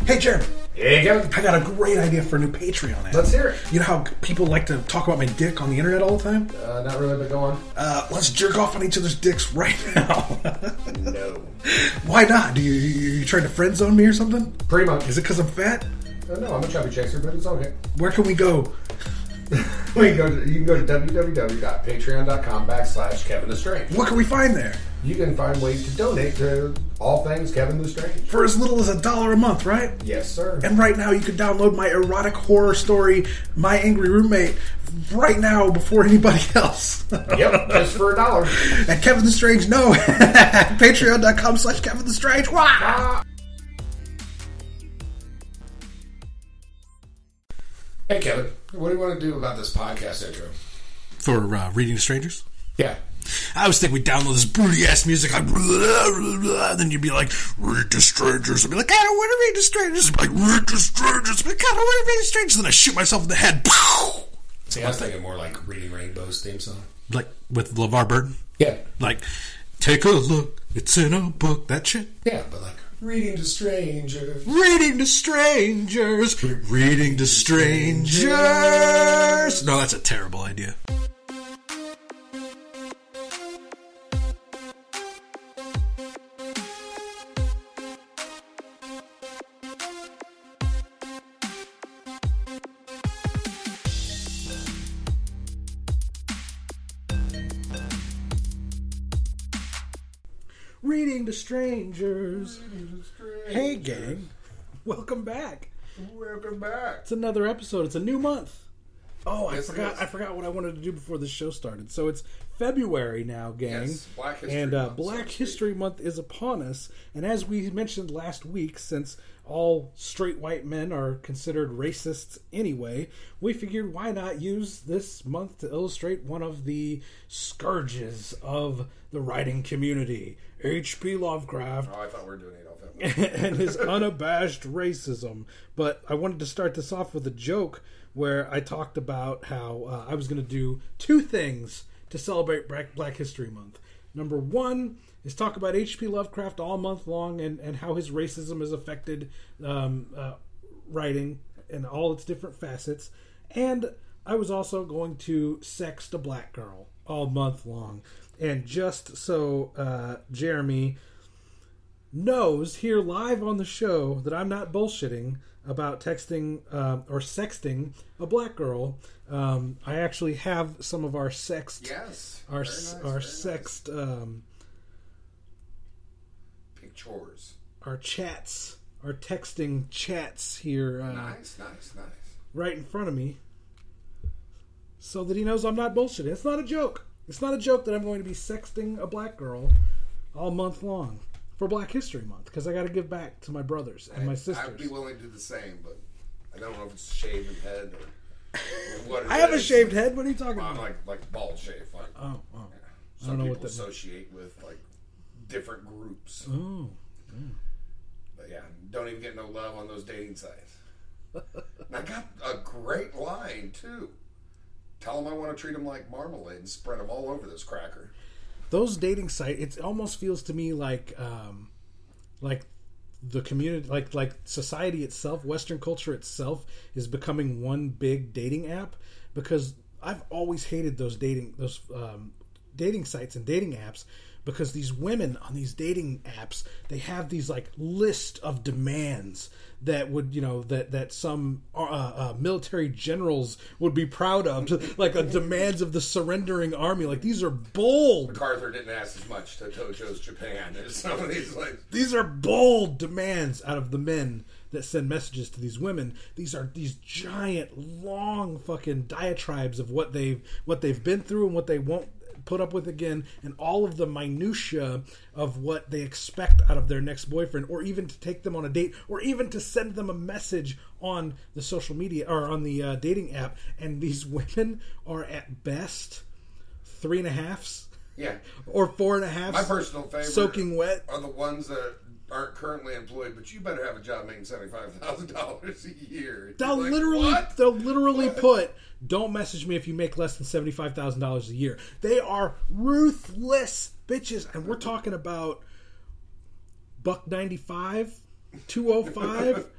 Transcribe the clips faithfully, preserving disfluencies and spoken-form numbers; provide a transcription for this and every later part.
Hey, Jeremy. Hey, Kevin. I got a great idea for a new Patreon ad. Let's hear it. You know how people like to talk about my dick on the internet all the time? Uh, not really, but go on. Uh, let's jerk off on each other's dicks right now. No. Why not? Do you, you, you trying to friend zone me or something? Pretty much. Is it because I'm fat? Uh, no, I'm a chubby chaser, but it's okay. Where can we go? we can go to, you can go to www.patreon.com backslash Kevin the Strange. What can we find there? You can find ways to donate to all things Kevin the Strange. For as little as a dollar a month, right? Yes, sir. And right now you can download my erotic horror story, My Angry Roommate, right now before anybody else. Yep, just for a dollar. At Kevin the Strange, no. Patreon.com slash Kevin the Strange. Wah! Ah. Hey, Kevin, what do you want to do about this podcast intro? For uh, reading to strangers? Yeah. I was thinking we'd download this broody ass music, like, blah, blah, blah, then you'd be like, read to strangers. I'd be like, I don't want to read to strangers. I'd be like, read to strangers. I'd be like, I don't want to read to strangers. Then I shoot myself in the head. Pow! See, I was thinking more like Reading Rainbow's theme song. Like with LeVar Burton? Yeah. Like, take a look, it's in a book, that shit. Yeah, but like, reading to strangers. Reading to strangers. Reading to strangers. No, that's a terrible idea. Reading to strangers. Reading to strangers. Hey, gang. Welcome back. Welcome back. It's another episode. It's a new month. Oh, I Yes, it forgot. is. I forgot what I wanted to do before the show started. So it's February now, gang. Yes, Black History and uh, Month, so Black to speak. History Month is upon us. And as we mentioned last week, since all straight white men are considered racists anyway, we figured why not use this month to illustrate one of the scourges of the writing community, H P Lovecraft. Oh, I thought we were doing Adolf Hitler. And his unabashed racism. But I wanted to start this off with a joke where I talked about how uh, I was going to do two things to celebrate Black, Black History Month. Number one is talk about H P Lovecraft all month long and, and how his racism has affected um, uh, writing and all its different facets. And I was also going to sext a black girl all month long. And just so uh, Jeremy knows here live on the show that I'm not bullshitting about texting uh, or sexting a black girl. Um, I actually have some of our sext, Yes. our Very nice, our very sext, nice. um, Pictures. our chats, our texting chats here, uh, Nice, nice, nice. right in front of me, so that he knows I'm not bullshitting. It's not a joke. It's not a joke that I'm going to be sexting a black girl all month long for Black History Month, because I got to give back to my brothers and my sisters. I'd be willing to do the same, but I don't know if it's shaven head or, or what it I have a is. shaved head. What are you talking I'm about? like like bald shave. Like, Oh, oh, yeah. I Some don't know people what that means. associate with like different groups. oh. But yeah, don't even get no love on those dating sites. And I got a great line too. Tell them I want to treat them like marmalade and spread them all over this cracker. Those dating sites, it almost feels to me like, um, like the community, like like society itself, Western culture itself, is becoming one big dating app. Because I've always hated those dating those um, dating sites and dating apps. Because these women on these dating apps, they have these like list of demands that would, you know, that that some uh, uh, military generals would be proud of, like a demands of the surrendering army. Like these are bold. MacArthur didn't ask as much to Tojo's Japan as some of these like. These are bold demands out of the men that send messages to these women. These are these giant, long fucking diatribes of what they've what they've been through and what they won't put up with again, and all of the minutia of what they expect out of their next boyfriend, or even to take them on a date, or even to send them a message on the social media or on the uh, dating app. And these women are at best three and a halfs, Yeah. or four and a halfs. My personal favorite soaking wet are the ones that aren't currently employed, but you better have a job making seventy-five thousand dollars a year. They'll You're like, literally, what? they'll literally What? put, "Don't message me if you make less than seventy-five thousand dollars a year." They are ruthless bitches, and we're talking about buck ninety-five, two oh five,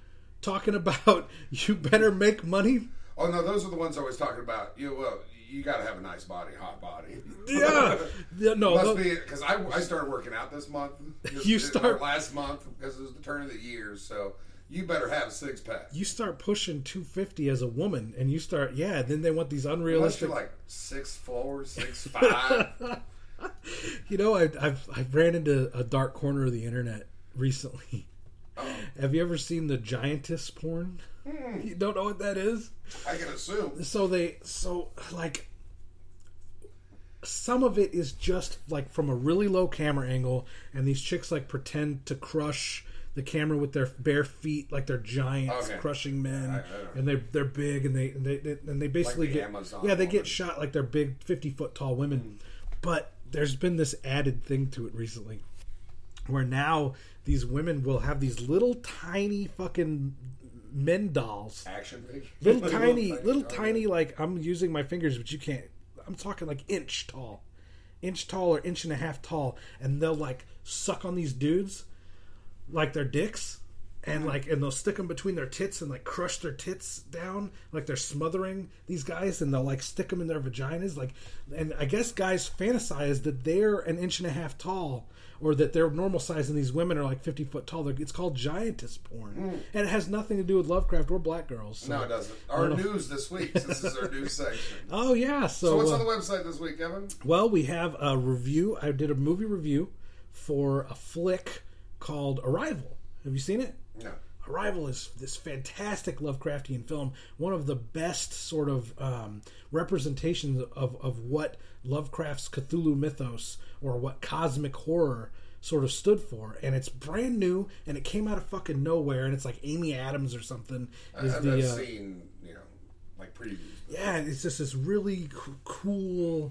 talking about you better make money. Oh no, those are the ones I was talking about. You well, you got to have a nice body, hot body. Yeah, yeah no, must no. be because I, I started working out this month. This, You this- start- last month because it was the turn of the year, so you better have a six pack. You start pushing two fifty as a woman, and you start yeah. Then they want these Unless unrealistic. you're like six four, six five. You know, I, I've I've ran into a dark corner of the internet recently. Oh, Have you ever seen the giantess porn? Hmm. You don't know what that is? I can assume. So they so like some of it is just like from a really low camera angle, and these chicks like pretend to crush the camera with their bare feet like they're giants Okay. crushing men, I- I- and they they're big, and they and they, they and they basically the get Amazon yeah they woman. get shot like they're big fifty foot tall women, but there's been this added thing to it recently, where now these women will have these little tiny fucking men dolls, Action figure. little tiny, little okay. tiny. Like I'm using my fingers, but you can't. I'm talking like inch tall, inch tall or inch and a half tall, and they'll like suck on these dudes like they're dicks, and like and they'll stick them between their tits and like crush their tits down like they're smothering these guys, and they'll like stick them in their vaginas, like. And I guess guys fantasize that they're an inch and a half tall, or that they're normal size, and these women are like fifty foot tall. They're, it's called giantess porn, Mm. and it has nothing to do with Lovecraft or black girls. So. No, it doesn't. Our No. news this week. This is our news section. Oh yeah, so, So what's uh, on the website this week, Kevin? well, we have a review. I did a movie review for a flick called Arrival. Have you seen it? No. Arrival is this fantastic Lovecraftian film, one of the best sort of um, representations of, of what Lovecraft's Cthulhu mythos or what cosmic horror sort of stood for. And it's brand new, and it came out of fucking nowhere, and it's like Amy Adams or something. I- Is I've the, I've uh, seen, you know, like previews. yeah, it's just this really c- cool.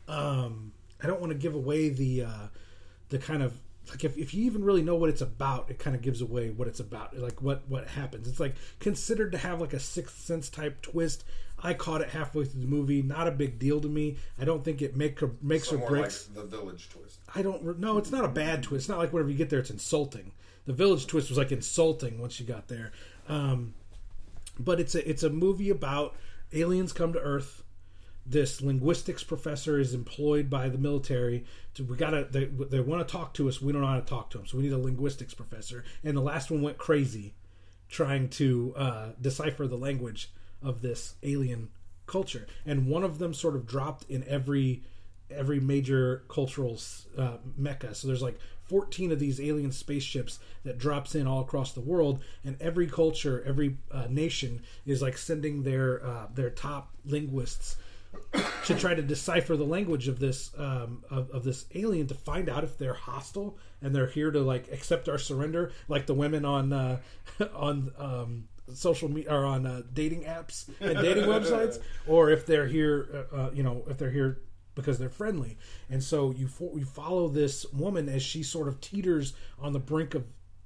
Um, I don't want to give away the uh, the kind of like if, if you even really know what it's about, it kind of gives away what it's about, like what what happens. It's like considered to have like a Sixth Sense type twist. I caught it halfway through the movie. Not a big deal to me. I don't think it make or, makes So or more breaks. like the Village twist. I don't. re- No, it's not a bad twist. It's not like whenever you get there, it's insulting. The Village twist was like insulting once you got there. Um, but it's a it's a movie about aliens come to Earth. This linguistics professor is employed by the military to we gotta they, they want to talk to us. We don't know how to talk to them, so we need a linguistics professor. And the last one went crazy trying to uh, decipher the language of this alien culture. And one of them sort of dropped in every every major cultural uh, mecca. So there's like fourteen of these alien spaceships that drops in all across the world, and every culture, every uh, nation is like sending their uh, their top linguists to try to decipher the language of this um, of, of this alien to find out if they're hostile and they're here to like accept our surrender, like the women on uh, on um, social media or on uh, dating apps and dating websites, or if they're here, uh, uh, you know, if they're here because they're friendly. And so you fo- you follow this woman as she sort of teeters on the brink of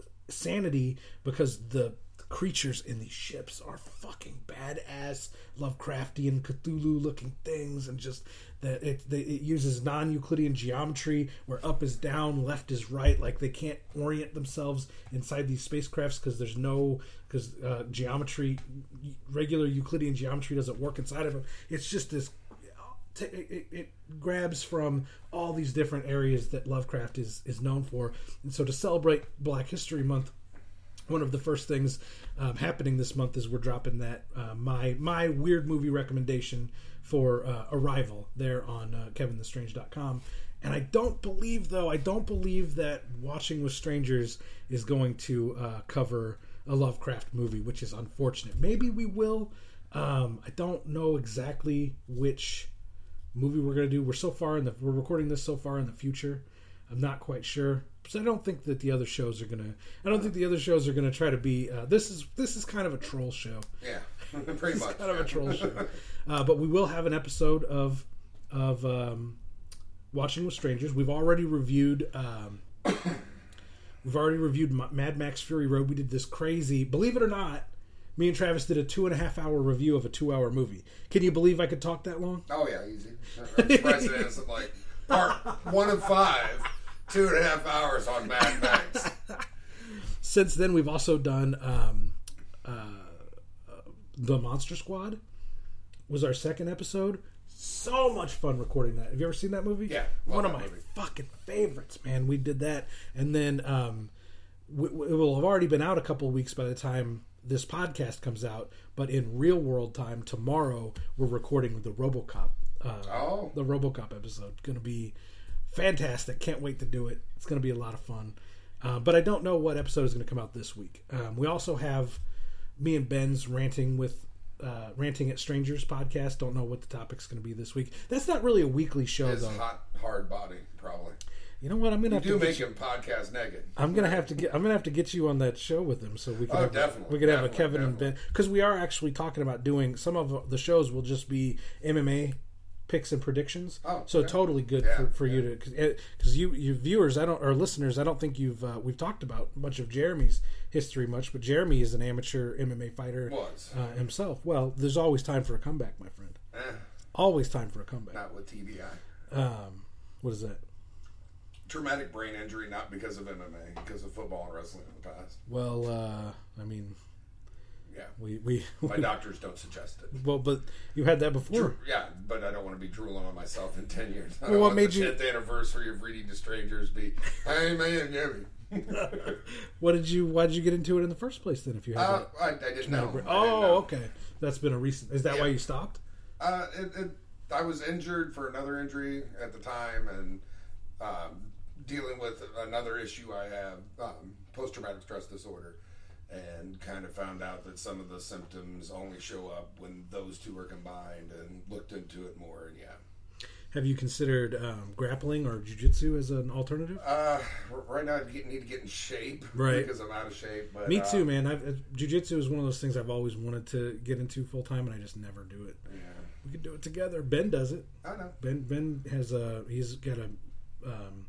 sanity because the creatures in these ships are fucking badass Lovecraftian Cthulhu looking things, and just that it, they, it uses non-Euclidean geometry where up is down, left is right, like they can't orient themselves inside these spacecrafts because there's no because uh, geometry, regular Euclidean geometry doesn't work inside of them. It's just this it, it, it grabs from all these different areas that Lovecraft is is known for. And so to celebrate Black History Month, one of the first things um, happening this month is we're dropping that uh, my my weird movie recommendation for uh, Arrival there on uh, kevin the strange dot com. And I don't believe, though, I don't believe that Watching with Strangers is going to uh, cover a Lovecraft movie, which is unfortunate. Maybe we will. Um, I don't know exactly which movie we're going to do. We're so far in the we're recording this so far in the future. I'm not quite sure. So I don't think that the other shows are gonna. I don't think the other shows are gonna try to be. Uh, this is this is kind of a troll show. Yeah, pretty much. Kind of a troll show. Uh, but we will have an episode of of um, Watching with Strangers. We've already reviewed. Um, we've already reviewed Mad Max Fury Road. We did this crazy. Believe it or not, me and Travis did a two and a half hour review of a two hour movie. Can you believe I could talk that long? Oh yeah, easy. I'm surprised it isn't like part one of five. Two and a half hours on Mad Max. Since then, we've also done um, uh, The Monster Squad was our second episode. So much fun recording that. Have you ever seen that movie? Yeah, one of my movie. fucking favorites, man. We did that, and then um, we, it will have already been out a couple of weeks by the time this podcast comes out. But in real world time, tomorrow we're recording the RoboCop. Uh, oh, the RoboCop episode. Going to be fantastic. Can't wait to do it. It's going to be a lot of fun. Uh, but I don't know what episode is going to come out this week. Um, we also have me and Ben's ranting with. Uh, Ranting at Strangers podcast. Don't know what the topic's going to be this week. That's not really a weekly show, his though. hot, hard body, probably. You know what? I'm going to have You do to make get him podcast naked. I'm going to have to get. I'm going to have to get you on that show with him, so we can. Oh, have, definitely, we could have a definitely, Kevin definitely. and Ben, because we are actually talking about doing some of the shows. Will just be M M A picks and predictions. Oh, so yeah. totally good Yeah, for, for yeah. you to because you you viewers I don't or listeners I don't think you've uh, we've talked about much of Jeremy's history much, but Jeremy is an amateur M M A fighter Was. uh, himself. Well, there's always time for a comeback, my friend. Eh, Always time for a comeback. not with T B I. Um, what is that? Traumatic brain injury, not because of M M A, because of football and wrestling in the past. Well, uh, I mean, Yeah. we we, My doctors don't suggest it. well, but you had that before. Dro- yeah, but I don't want to be drooling on myself in ten years. I Well, don't what want made the you- tenth anniversary of Reading to Strangers be, hey man, Jimmy. What did you? Why did you get into it in the first place? Then, if you had uh, that? I, I didn't know. I didn't Oh, know. okay. That's been a recent. Is that Yeah. why you stopped? Uh, it, it, I was injured for another injury at the time, and um, dealing with another issue I have, um, post-traumatic stress disorder, and kind of found out that some of the symptoms only show up when those two are combined, and looked into it more, and yeah. Have you considered um, grappling or jiu-jitsu as an alternative? Uh, r- right now, I get- need to get in shape, Right. because I'm out of shape. But, Me uh, too, man. I've, uh, jiu-jitsu is one of those things I've always wanted to get into full time, and I just never do it. Yeah, We could do it together. Ben does it. I know. Ben Ben has a he's got a, um,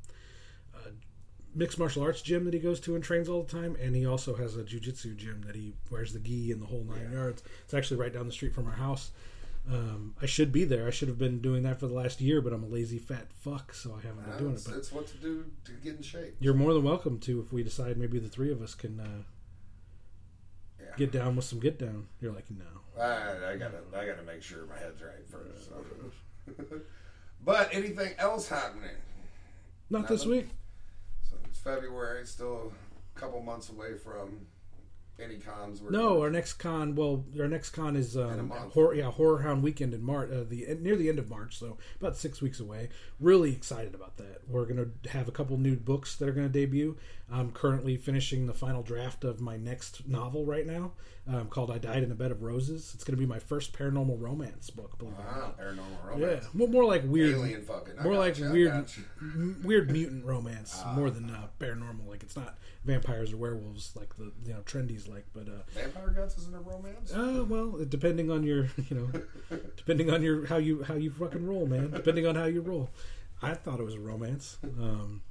a mixed martial arts gym that he goes to and trains all the time, and he also has a jiu-jitsu gym that he wears the gi and the whole nine Yeah. yards. It's actually right down the street from our house. Um, I should be there. I should have been doing that for the last year, but I'm a lazy fat fuck, so I haven't been Uh, doing it. it's, But it's what to do to get in shape. you're more than welcome to if we decide maybe the three of us can uh, Yeah. get down with some get down. You're like, no. I, I gotta, I gotta make sure my head's right first. So. But anything else happening? Not this Nothing? week. So it's February, still a couple months away from any cons. We're No, doing. our next con. Well, our next con is In a um, month. horror, yeah, Horror Hound Weekend in March, uh, the near the end of March, so about six weeks away. Really excited about that. We're gonna have a couple new books that are gonna debut. I'm currently finishing the final draft of my next novel right now, um, called "I Died in a Bed of Roses." It's gonna be my first paranormal romance book. Believe it or Wow, not. paranormal Yeah, romance. more, more like weird, Alien fucking. I more got like you, I weird, got you. m- weird mutant romance, more than uh, paranormal. Like it's not vampires or werewolves like the you know trendies like, but uh, Vampire Guts isn't a romance. uh, well, depending on your, you know, depending on your how you how you fucking roll, man. Depending on how you roll, I thought it was a romance. Um,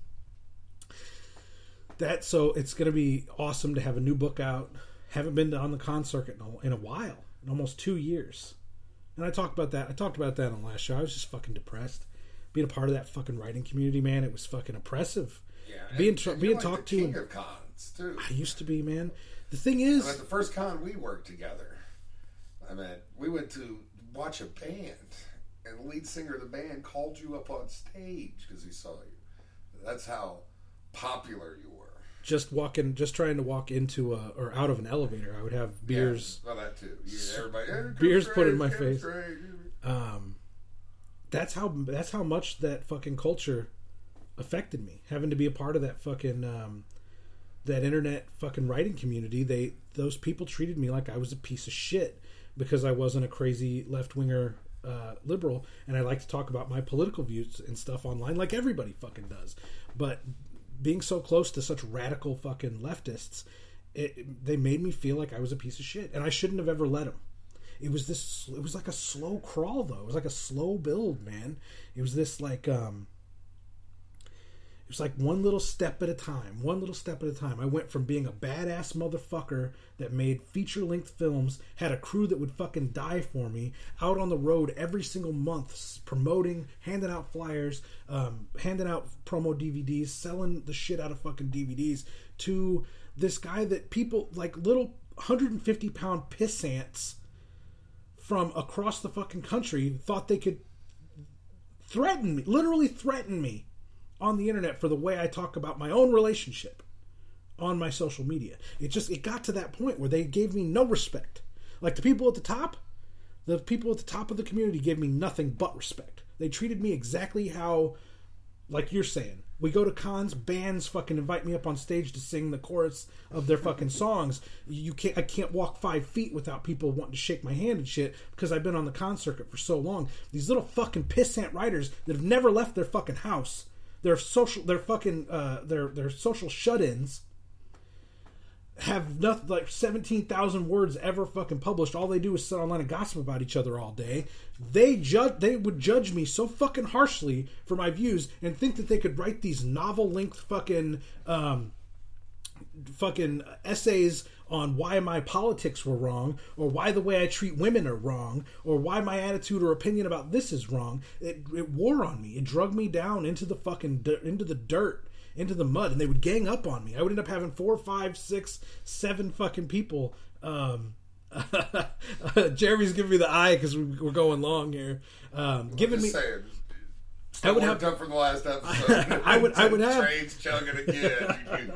that so it's gonna be awesome to have a new book out. Haven't been on the con circuit in a, in a while, in almost two years. And I talked about that. I talked about that on the last show. I was just fucking depressed. Being a part of that fucking writing community, man, it was fucking oppressive. Yeah, Being and- tr- and being you're like talked the to king and- of cons too. I used to be, man. The thing I is, mean, the first con we worked together, I mean, we went to watch a band, and the lead singer of the band called you up on stage because he saw you. That's how popular you were. just walking, just trying to walk into a or out of an elevator, I would have beers. Yeah, well, that too. You, everybody, "Hey, Beers Chris put in Gray, my Chris face." Gray." Um, that's how that's how much that fucking culture affected me. Having to be a part of that fucking um, that internet fucking writing community. They those people treated me like I was a piece of shit because I wasn't a crazy left winger uh, liberal, and I like to talk about my political views and stuff online, like everybody fucking does. But being so close to such radical fucking leftists, it, they made me feel like I was a piece of shit, and I shouldn't have ever let them. It was this. It was like a slow crawl, though. It was like a slow build, man. It was this like. Um, it was like one little step at a time. One little step at a time. I went from being a badass motherfucker that made feature-length films, had a crew that would fucking die for me, out on the road every single month, promoting, handing out flyers, um, handing out promo D V Ds, selling the shit out of fucking D V Ds, to this guy that people like little one hundred fifty pound pissants from across the fucking country thought they could threaten me, literally threaten me on the internet for the way I talk about my own relationship on my social media. It just, it got to that point where they gave me no respect. Like the people at the top, the people at the top of the community gave me nothing but respect. They treated me exactly how, like you're saying, we go to cons, bands fucking invite me up on stage to sing the chorus of their fucking songs. You can't, I can't walk five feet without people wanting to shake my hand and shit because I've been on the con circuit for so long. These little fucking pissant writers that have never left their fucking house, their social, their fucking, uh, their their social shut-ins, have nothing like seventeen thousand words ever fucking published. All they do is sit online and gossip about each other all day. They judge, they would judge me so fucking harshly for my views and think that they could write these novel length fucking, um, fucking essays on why my politics were wrong, or why the way I treat women are wrong, or why my attitude or opinion about this is wrong. It, it wore on me. It drug me down into the fucking, into the dirt. Into the mud, and they would gang up on me. I would end up having four, five, six, seven fucking people. Um, Jeremy's giving me the eye because we're going long here. Um, giving me, saying, I would have up from the last episode. I would, I would have trains chugging again.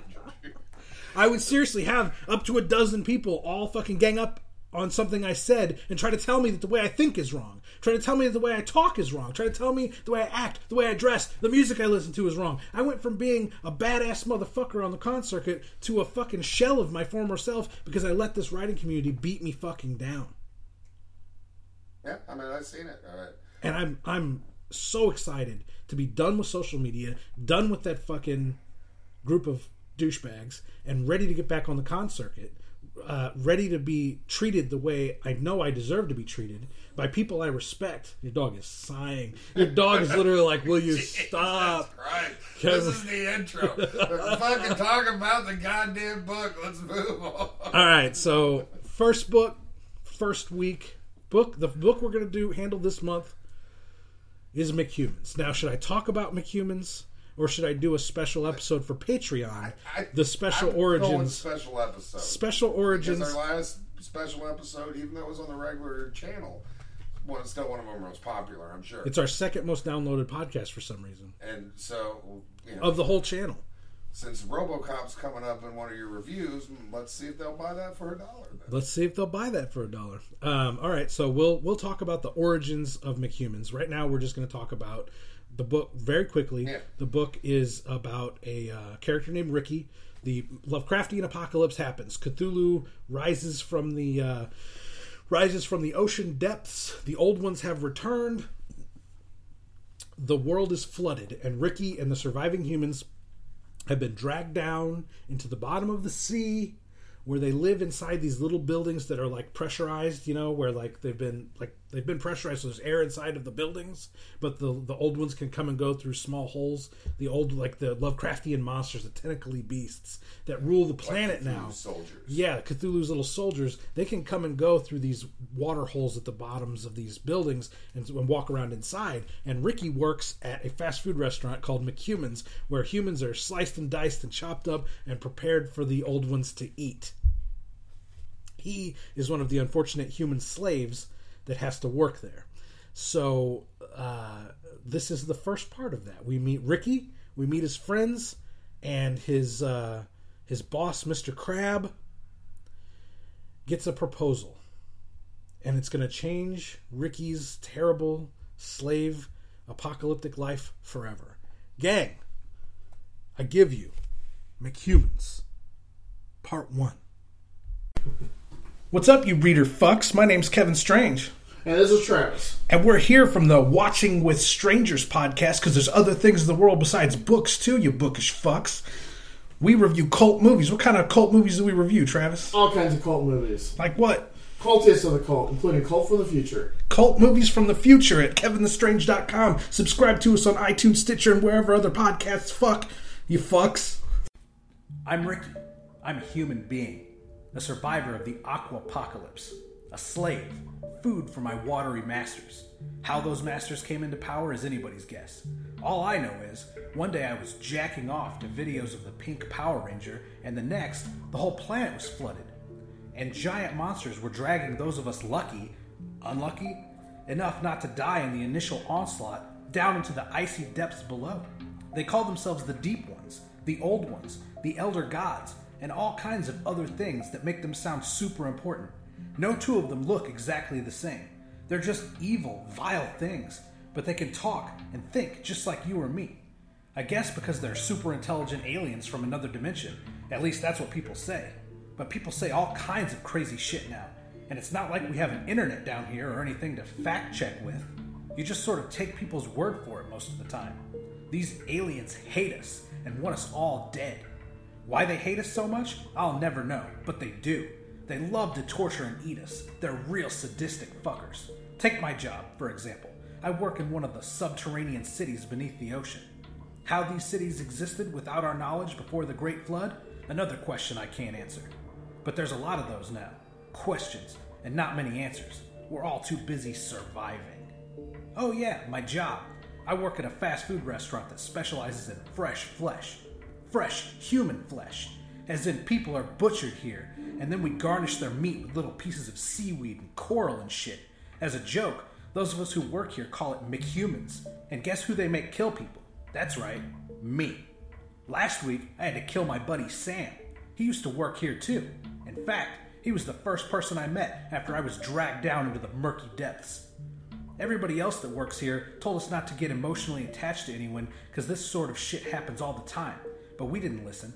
I would seriously have up to a dozen people all fucking gang up on something I said and try to tell me that the way I think is wrong. Try to tell me that the way I talk is wrong. Try to tell me the way I act, the way I dress, the music I listen to is wrong. I went from being a badass motherfucker on the con circuit to a fucking shell of my former self because I let this writing community beat me fucking down. Yeah, I mean, I've seen it. All right. And I'm I'm so excited to be done with social media, done with that fucking group of douchebags, and ready to get back on the con circuit. Uh, ready to be treated the way I know I deserve to be treated by people I respect. Your dog is sighing. Your dog is literally like, will you stop? Right. This is the intro. Let's fucking talk about the goddamn book. Let's move on. All right, so first book, first week book. The book we're going to do, handle this month is McHumans. Now, should I talk about McHumans? Or should I do a special episode for Patreon? I, I, the special I'm origins. Special episode. Special origins. Because our last special episode, even though it was on the regular channel, well, it's still one of our most popular, I'm sure. It's our second most downloaded podcast for some reason. And so, you know, of the whole channel. Since RoboCop's coming up in one of your reviews, let's see if they'll buy that for a dollar. Then. Let's see if they'll buy that for a dollar. Um, all right, so we'll we'll talk about the origins of McHumans. Right now, we're just going to talk about the book very quickly. Yeah. The book is about a uh, character named Ricky. The Lovecraftian apocalypse happens. Cthulhu rises from the uh, rises from the ocean depths. The old ones have returned. The world is flooded, and Ricky and the surviving humans have been dragged down into the bottom of the sea, where they live inside these little buildings that are like pressurized, you know, where like they've been like they've been pressurized, so there's air inside of the buildings, but the the old ones can come and go through small holes. The old, like the Lovecraftian monsters, the tentacly beasts that rule the planet like now. Soldiers. Yeah, Cthulhu's little soldiers. They can come and go through these water holes at the bottoms of these buildings and, and walk around inside. And Ricky works at a fast food restaurant called McHumans, where humans are sliced and diced and chopped up and prepared for the old ones to eat. He is one of the unfortunate human slaves that has to work there. So uh, this is the first part of that. We meet Ricky, we meet his friends, and his uh, his boss, Mister Crab, gets a proposal. And it's going to change Ricky's terrible slave apocalyptic life forever. Gang, I give you McHumans, Part one. What's up, you reader fucks? My name's Kevin Strange. And this is Travis. And we're here from the Watching with Strangers podcast, because there's other things in the world besides books, too, you bookish fucks. We review cult movies. What kind of cult movies do we review, Travis? All kinds of cult movies. Like what? Cultists of the cult, including Cult from the Future. Cult movies from the future at kevin the strange dot com. Subscribe to us on iTunes, Stitcher, and wherever other podcasts fuck, you fucks. I'm Ricky. I'm a human being. A survivor of the aquapocalypse, a slave, food for my watery masters. How those masters came into power is anybody's guess. All I know is, one day I was jacking off to videos of the pink Power Ranger, and the next, the whole planet was flooded. and giant monsters were dragging those of us lucky, unlucky, enough not to die in the initial onslaught down into the icy depths below. They call themselves the Deep Ones, the Old Ones, the Elder Gods, and all kinds of other things that make them sound super important. No two of them look exactly the same. They're just evil, vile things, but they can talk and think just like you or me. I guess because they're super intelligent aliens from another dimension. At least that's what people say. But people say all kinds of crazy shit now, and it's not like we have an internet down here or anything to fact check with. You just sort of take people's word for it most of the time. These aliens hate us and want us all dead. Why they hate us so much, I'll never know, but they do. They love to torture and eat us. They're real sadistic fuckers. Take my job, for example. I work in one of the subterranean cities beneath the ocean. How these cities existed without our knowledge before the Great Flood? Another question I can't answer. But there's a lot of those now. Questions, and not many answers. We're all too busy surviving. Oh yeah, my job. I work at a fast food restaurant that specializes in fresh flesh. Fresh human flesh. As in, people are butchered here, and then we garnish their meat with little pieces of seaweed and coral and shit. As a joke, those of us who work here call it McHumans. And guess who they make kill people? That's right, me. Last week, I had to kill my buddy Sam. He used to work here too. In fact, he was the first person I met after I was dragged down into the murky depths. Everybody else that works here told us not to get emotionally attached to anyone because this sort of shit happens all the time. But we didn't listen.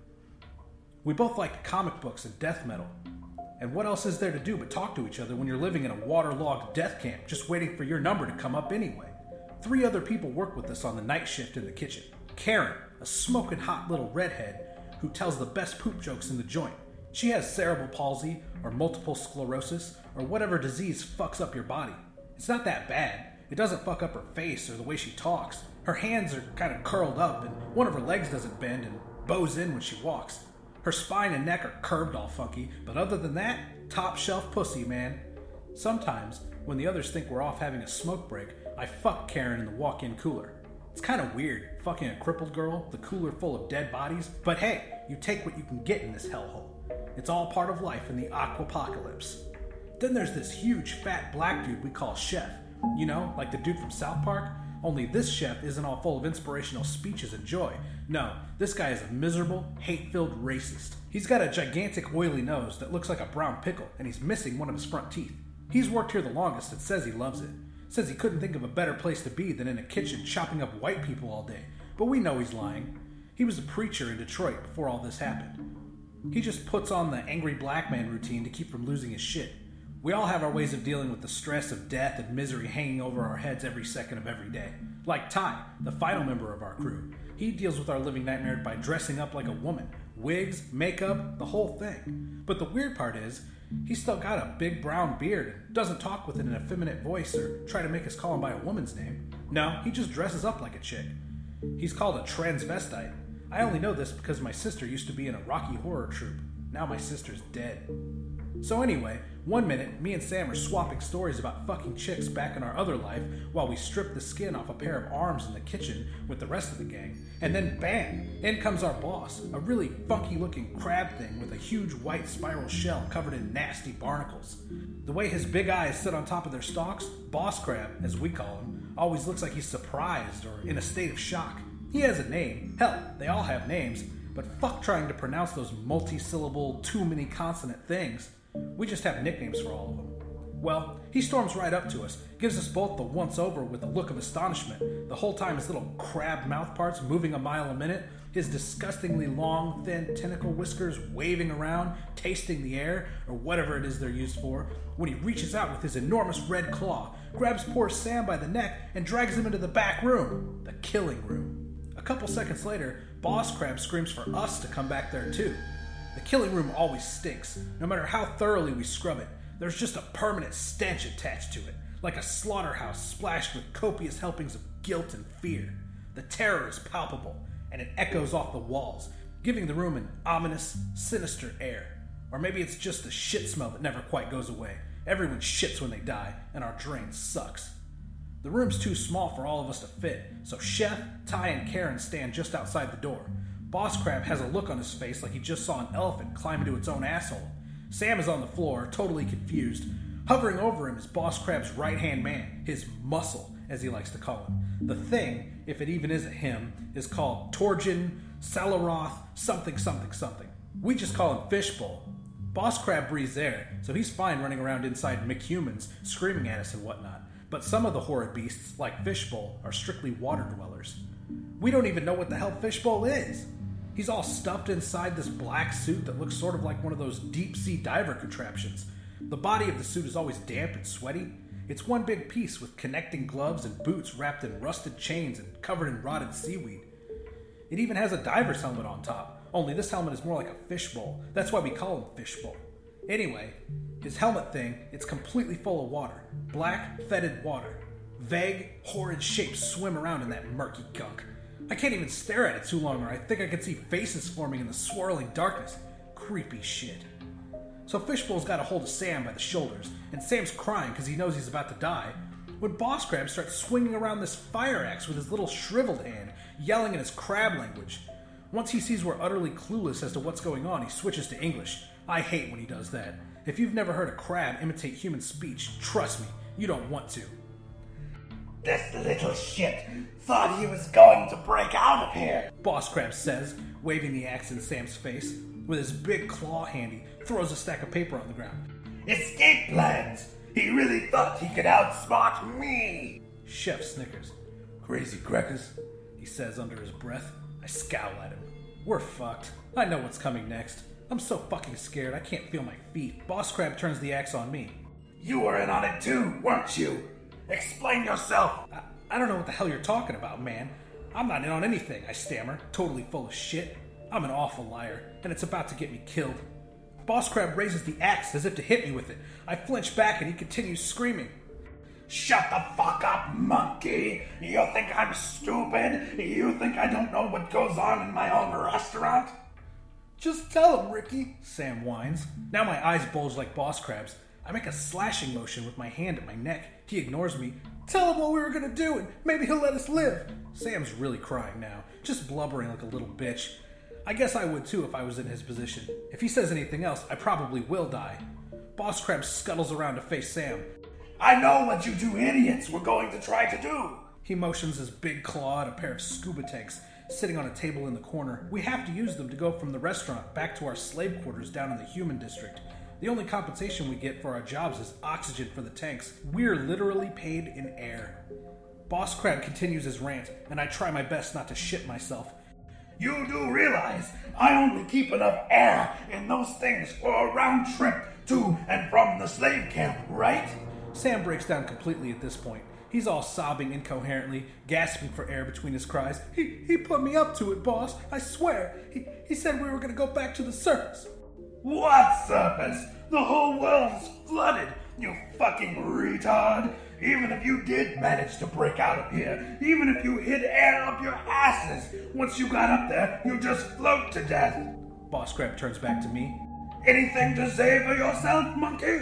We both liked comic books and death metal. And what else is there to do but talk to each other when you're living in a waterlogged death camp just waiting for your number to come up anyway? Three other people work with us on the night shift in the kitchen. Karen, a smoking hot little redhead who tells the best poop jokes in the joint. She has cerebral palsy or multiple sclerosis or whatever disease fucks up your body. It's not that bad. It doesn't fuck up her face or the way she talks. Her hands are kind of curled up and one of her legs doesn't bend and bows in when she walks. Her spine and neck are curved all funky, but other than that, top shelf pussy, man. Sometimes, when the others think we're off having a smoke break, I fuck Karen in the walk-in cooler. It's kind of weird, fucking a crippled girl, the cooler full of dead bodies, but hey, you take what you can get in this hellhole. It's all part of life in the aquapocalypse. Then there's this huge fat black dude we call Chef. You know, like the dude from South Park? Only this chef isn't all full of inspirational speeches and joy. No, this guy is a miserable, hate-filled racist. He's got a gigantic oily nose that looks like a brown pickle, and he's missing one of his front teeth. He's worked here the longest and says he loves it. Says he couldn't think of a better place to be than in a kitchen chopping up white people all day. But we know he's lying. He was a preacher in Detroit before all this happened. He just puts on the angry black man routine to keep from losing his shit. We all have our ways of dealing with the stress of death and misery hanging over our heads every second of every day. Like Ty, the final member of our crew. He deals with our living nightmare by dressing up like a woman. Wigs, makeup, the whole thing. But the weird part is, he's still got a big brown beard and doesn't talk with an effeminate voice or try to make us call him by a woman's name. No, he just dresses up like a chick. He's called a transvestite. I only know this because my sister used to be in a Rocky Horror troupe. Now my sister's dead. So anyway, one minute, me and Sam are swapping stories about fucking chicks back in our other life while we strip the skin off a pair of arms in the kitchen with the rest of the gang. And then bam, in comes our boss, a really funky looking crab thing with a huge white spiral shell covered in nasty barnacles. The way his big eyes sit on top of their stalks, Boss Crab, as we call him, always looks like he's surprised or in a state of shock. He has a name. Hell, they all have names. But fuck trying to pronounce those multi-syllable, too many consonant things. We just have nicknames for all of them. Well, he storms right up to us, gives us both the once-over with a look of astonishment, the whole time his little crab mouth parts moving a mile a minute, his disgustingly long, thin tentacle whiskers waving around, tasting the air, or whatever it is they're used for, when he reaches out with his enormous red claw, grabs poor Sam by the neck, and drags him into the back room, the killing room. A couple seconds later, Boss Crab screams for us to come back there too. The killing room always stinks, no matter how thoroughly we scrub it. There's just a permanent stench attached to it, like a slaughterhouse splashed with copious helpings of guilt and fear. The terror is palpable, and it echoes off the walls, giving the room an ominous, sinister air. Or maybe it's just the shit smell that never quite goes away. Everyone shits when they die, and our drain sucks. The room's too small for all of us to fit, so Chef, Ty, and Karen stand just outside the door. Boss Crab has a look on his face like he just saw an elephant climb into its own asshole. Sam is on the floor, totally confused. Hovering over him is Boss Crab's right-hand man, his muscle, as he likes to call him. The thing, if it even is a him, is called Torgin, Salaroth, something, something, something. We just call him Fishbowl. Boss Crab breathes air, so he's fine running around inside McHumans, screaming at us and whatnot. But some of the horrid beasts, like Fishbowl, are strictly water dwellers. We don't even know what the hell Fishbowl is. He's all stuffed inside this black suit that looks sort of like one of those deep-sea diver contraptions. The body of the suit is always damp and sweaty. It's one big piece with connecting gloves and boots wrapped in rusted chains and covered in rotted seaweed. It even has a diver's helmet on top, only this helmet is more like a fishbowl. That's why we call him Fishbowl. Anyway, his helmet thing, it's completely full of water. Black, fetid water. Vague, horrid shapes swim around in that murky gunk. I can't even stare at it too long or I think I can see faces forming in the swirling darkness. Creepy shit. So Fishbowl's got a hold of Sam by the shoulders, and Sam's crying because he knows he's about to die, when Boss Crab starts swinging around this fire axe with his little shriveled hand, yelling in his crab language. Once he sees we're utterly clueless as to what's going on, he switches to English. I hate when he does that. If you've never heard a crab imitate human speech, trust me, you don't want to. This little shit thought he was going to break out of here. Boss Crab says, waving the axe in Sam's face. With his big claw hand, he throws a stack of paper on the ground. Escape plans. He really thought he could outsmart me. Chef snickers. Crazy crackers, he says under his breath. I scowl at him. We're fucked. I know what's coming next. I'm so fucking scared I can't feel my feet. Boss Crab turns the axe on me. You were in on it too, weren't you? Explain yourself. I, I don't know what the hell you're talking about, man. I'm not in on anything, I stammer, totally full of shit. I'm an awful liar, and it's about to get me killed. Boss Crab raises the axe as if to hit me with it. I flinch back and he continues screaming. Shut the fuck up, monkey! You think I'm stupid? You think I don't know what goes on in my own restaurant? Just tell him, Ricky, Sam whines. Now my eyes bulge like Boss Crab's. I make a slashing motion with my hand at my neck. He ignores me. Tell him what we were gonna do and maybe he'll let us live. Sam's really crying now, just blubbering like a little bitch. I guess I would too if I was in his position. If he says anything else, I probably will die. Boss Crab scuttles around to face Sam. I know what you two idiots were going to try to do. He motions his big claw at a pair of scuba tanks sitting on a table in the corner. We have to use them to go from the restaurant back to our slave quarters down in the human district. The only compensation we get for our jobs is oxygen for the tanks. We're literally paid in air. Boss Crab continues his rant, and I try my best not to shit myself. You do realize I only keep enough air in those things for a round trip to and from the slave camp, right? Sam breaks down completely at this point. He's all sobbing incoherently, gasping for air between his cries. He he put me up to it, boss. I swear. He, he said we were going to go back to the surface. What surface? The whole world's flooded, you fucking retard. Even if you did manage to break out of here, even if you hid air up your asses, once you got up there, you just float to death. Boss Crab turns back to me. Anything to say for yourself, monkey?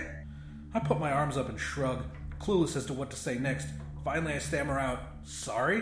I put my arms up and shrug, clueless as to what to say next. Finally, I stammer out, sorry?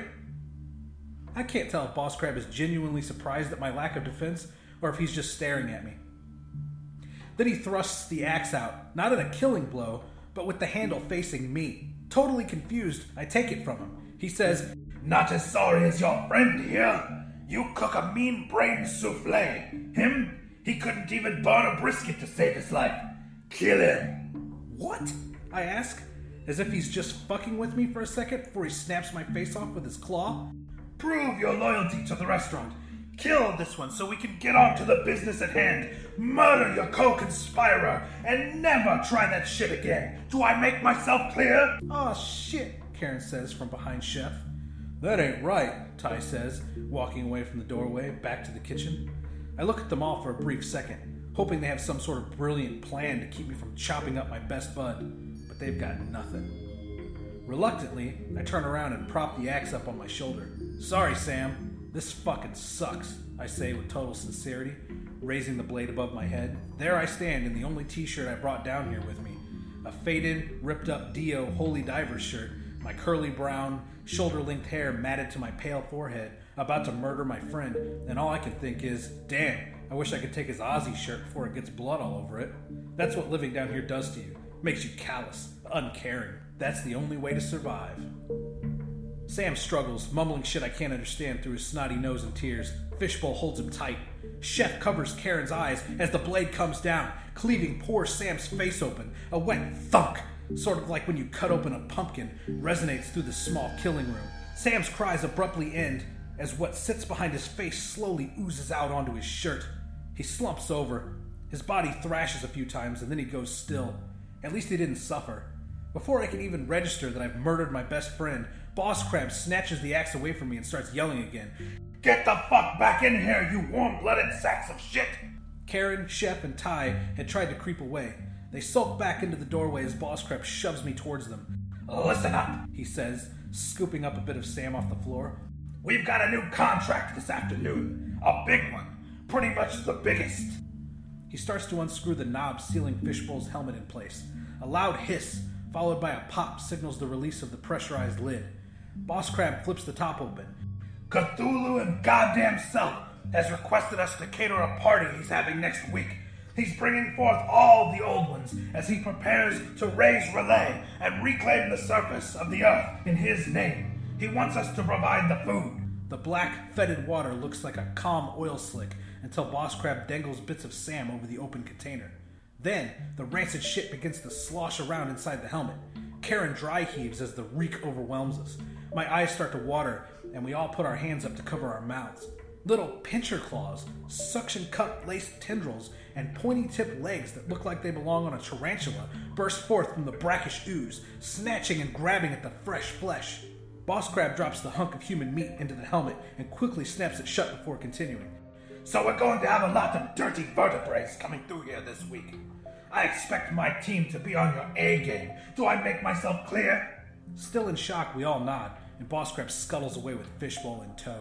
I can't tell if Boss Crab is genuinely surprised at my lack of defense or if he's just staring at me. Then he thrusts the axe out, not at a killing blow, but with the handle facing me. Totally confused, I take it from him. He says, Not as sorry as your friend here. You cook a mean-brained souffle. Him, he couldn't even burn a brisket to save his life. Kill him. What? I ask, as if he's just fucking with me for a second before he snaps my face off with his claw. Prove your loyalty to the restaurant. Kill this one so we can get on to the business at hand. Murder your co-conspirer and never try that shit again. Do I make myself clear? Aw, shit, Karen says from behind Chef. That ain't right, Ty says, walking away from the doorway back to the kitchen. I look at them all for a brief second, hoping they have some sort of brilliant plan to keep me from chopping up my best bud, but they've got nothing. Reluctantly, I turn around and prop the axe up on my shoulder. Sorry, Sam. This fucking sucks, I say with total sincerity, raising the blade above my head. There I stand in the only t-shirt I brought down here with me. A faded, ripped-up Dio Holy Divers shirt, my curly brown, shoulder-length hair matted to my pale forehead, about to murder my friend, and all I can think is, damn, I wish I could take his Aussie shirt before it gets blood all over it. That's what living down here does to you. Makes you callous, uncaring. That's the only way to survive. Sam struggles, mumbling shit I can't understand through his snotty nose and tears. Fishbowl holds him tight. Chef covers Karen's eyes as the blade comes down, cleaving poor Sam's face open. A wet thunk, sort of like when you cut open a pumpkin, resonates through the small killing room. Sam's cries abruptly end as what sits behind his face slowly oozes out onto his shirt. He slumps over. His body thrashes a few times and then he goes still. At least he didn't suffer. Before I can even register that I've murdered my best friend, Boss Crab snatches the axe away from me and starts yelling again. Get the fuck back in here, you warm-blooded sacks of shit! Karen, Chef, and Ty had tried to creep away. They sulk back into the doorway as Boss Crab shoves me towards them. Listen up, he says, scooping up a bit of Sam off the floor. We've got a new contract this afternoon. A big one. Pretty much the biggest. He starts to unscrew the knob sealing Fishbowl's helmet in place. A loud hiss, followed by a pop, signals the release of the pressurized lid. Boss Crab flips the top open. Cthulhu and goddamn self has requested us to cater a party he's having next week. He's bringing forth all the old ones as he prepares to raise Relay and reclaim the surface of the earth in his name. He wants us to provide the food. The black, fetid water looks like a calm oil slick until Boss Crab dangles bits of Sam over the open container. Then, the rancid shit begins to slosh around inside the helmet. Karen dry heaves as the reek overwhelms us. My eyes start to water, and we all put our hands up to cover our mouths. Little pincher claws, suction cup laced tendrils, and pointy-tipped legs that look like they belong on a tarantula burst forth from the brackish ooze, snatching and grabbing at the fresh flesh. Boss Crab drops the hunk of human meat into the helmet and quickly snaps it shut before continuing. So we're going to have a lot of dirty vertebrates coming through here this week. I expect my team to be on your A game. Do I make myself clear? Still in shock, we all nod, and Boss Crab scuttles away with Fishbowl in tow.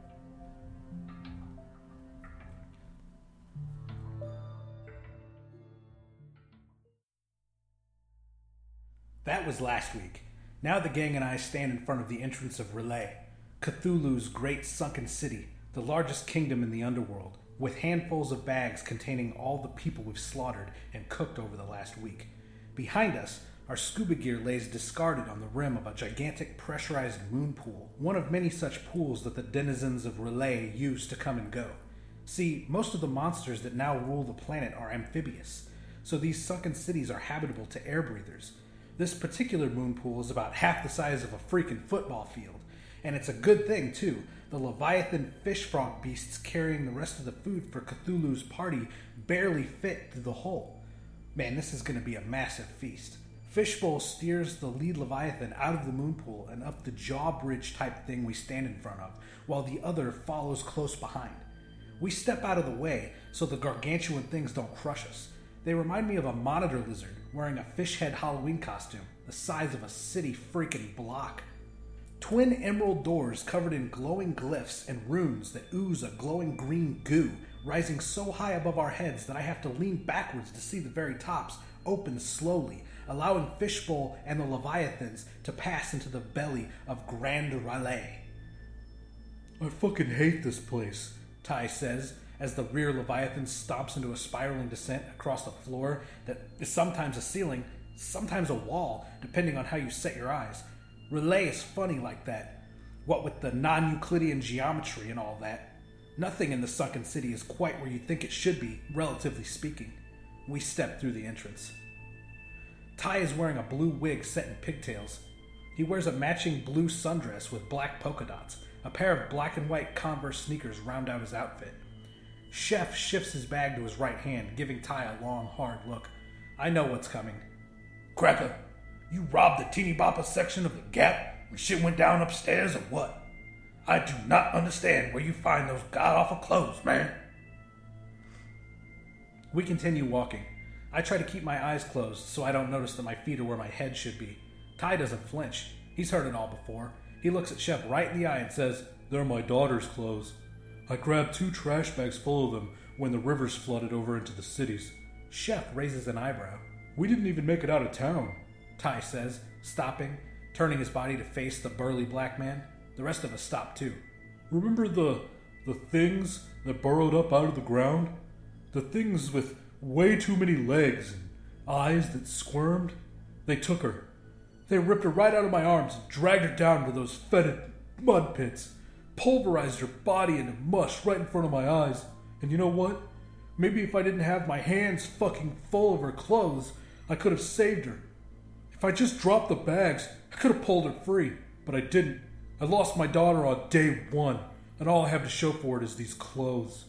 That was last week. Now the gang and I stand in front of the entrance of Relay, Cthulhu's great sunken city, the largest kingdom in the underworld, with handfuls of bags containing all the people we've slaughtered and cooked over the last week. Behind us, our scuba gear lays discarded on the rim of a gigantic pressurized moon pool, one of many such pools that the denizens of Relay use to come and go. See, most of the monsters that now rule the planet are amphibious, so these sunken cities are habitable to air breathers. This particular moon pool is about half the size of a freaking football field, and it's a good thing, too. The Leviathan fish frog beasts carrying the rest of the food for Cthulhu's party barely fit through the hole. Man, this is going to be a massive feast. Fishbowl steers the lead Leviathan out of the moon pool and up the jawbridge type thing we stand in front of, while the other follows close behind. We step out of the way so the gargantuan things don't crush us. They remind me of a monitor lizard wearing a fish head Halloween costume the size of a city freaking block. Twin emerald doors covered in glowing glyphs and runes that ooze a glowing green goo, rising so high above our heads that I have to lean backwards to see the very tops, open slowly, allowing Fishbowl and the Leviathans to pass into the belly of Grand Relay. I fucking hate this place, Ty says, as the rear Leviathan stomps into a spiraling descent across the floor that is sometimes a ceiling, sometimes a wall, depending on how you set your eyes. Relay is funny like that. What with the non-Euclidean geometry and all that. Nothing in the sunken city is quite where you think it should be, relatively speaking. We step through the entrance. Ty is wearing a blue wig set in pigtails. He wears a matching blue sundress with black polka dots. A pair of black and white Converse sneakers round out his outfit. Chef shifts his bag to his right hand, giving Ty a long, hard look. I know what's coming. Cracker, you robbed the teeny bopper section of the Gap when shit went down upstairs or what? I do not understand where you find those god-awful clothes, man. We continue walking. I try to keep my eyes closed so I don't notice that my feet are where my head should be. Ty doesn't flinch. He's heard it all before. He looks at Chef right in the eye and says, "They're my daughter's clothes. I grabbed two trash bags full of them when the rivers flooded over into the cities." Chef raises an eyebrow. "We didn't even make it out of town," Ty says, stopping, turning his body to face the burly black man. The rest of us stop too. "Remember the the things that burrowed up out of the ground. The things with way too many legs and eyes that squirmed. They took her. They ripped her right out of my arms and dragged her down to those fetid mud pits. Pulverized her body into mush right in front of my eyes. And you know what? Maybe if I didn't have my hands fucking full of her clothes, I could have saved her. If I just dropped the bags, I could have pulled her free. But I didn't. I lost my daughter on day one, and all I have to show for it is these clothes.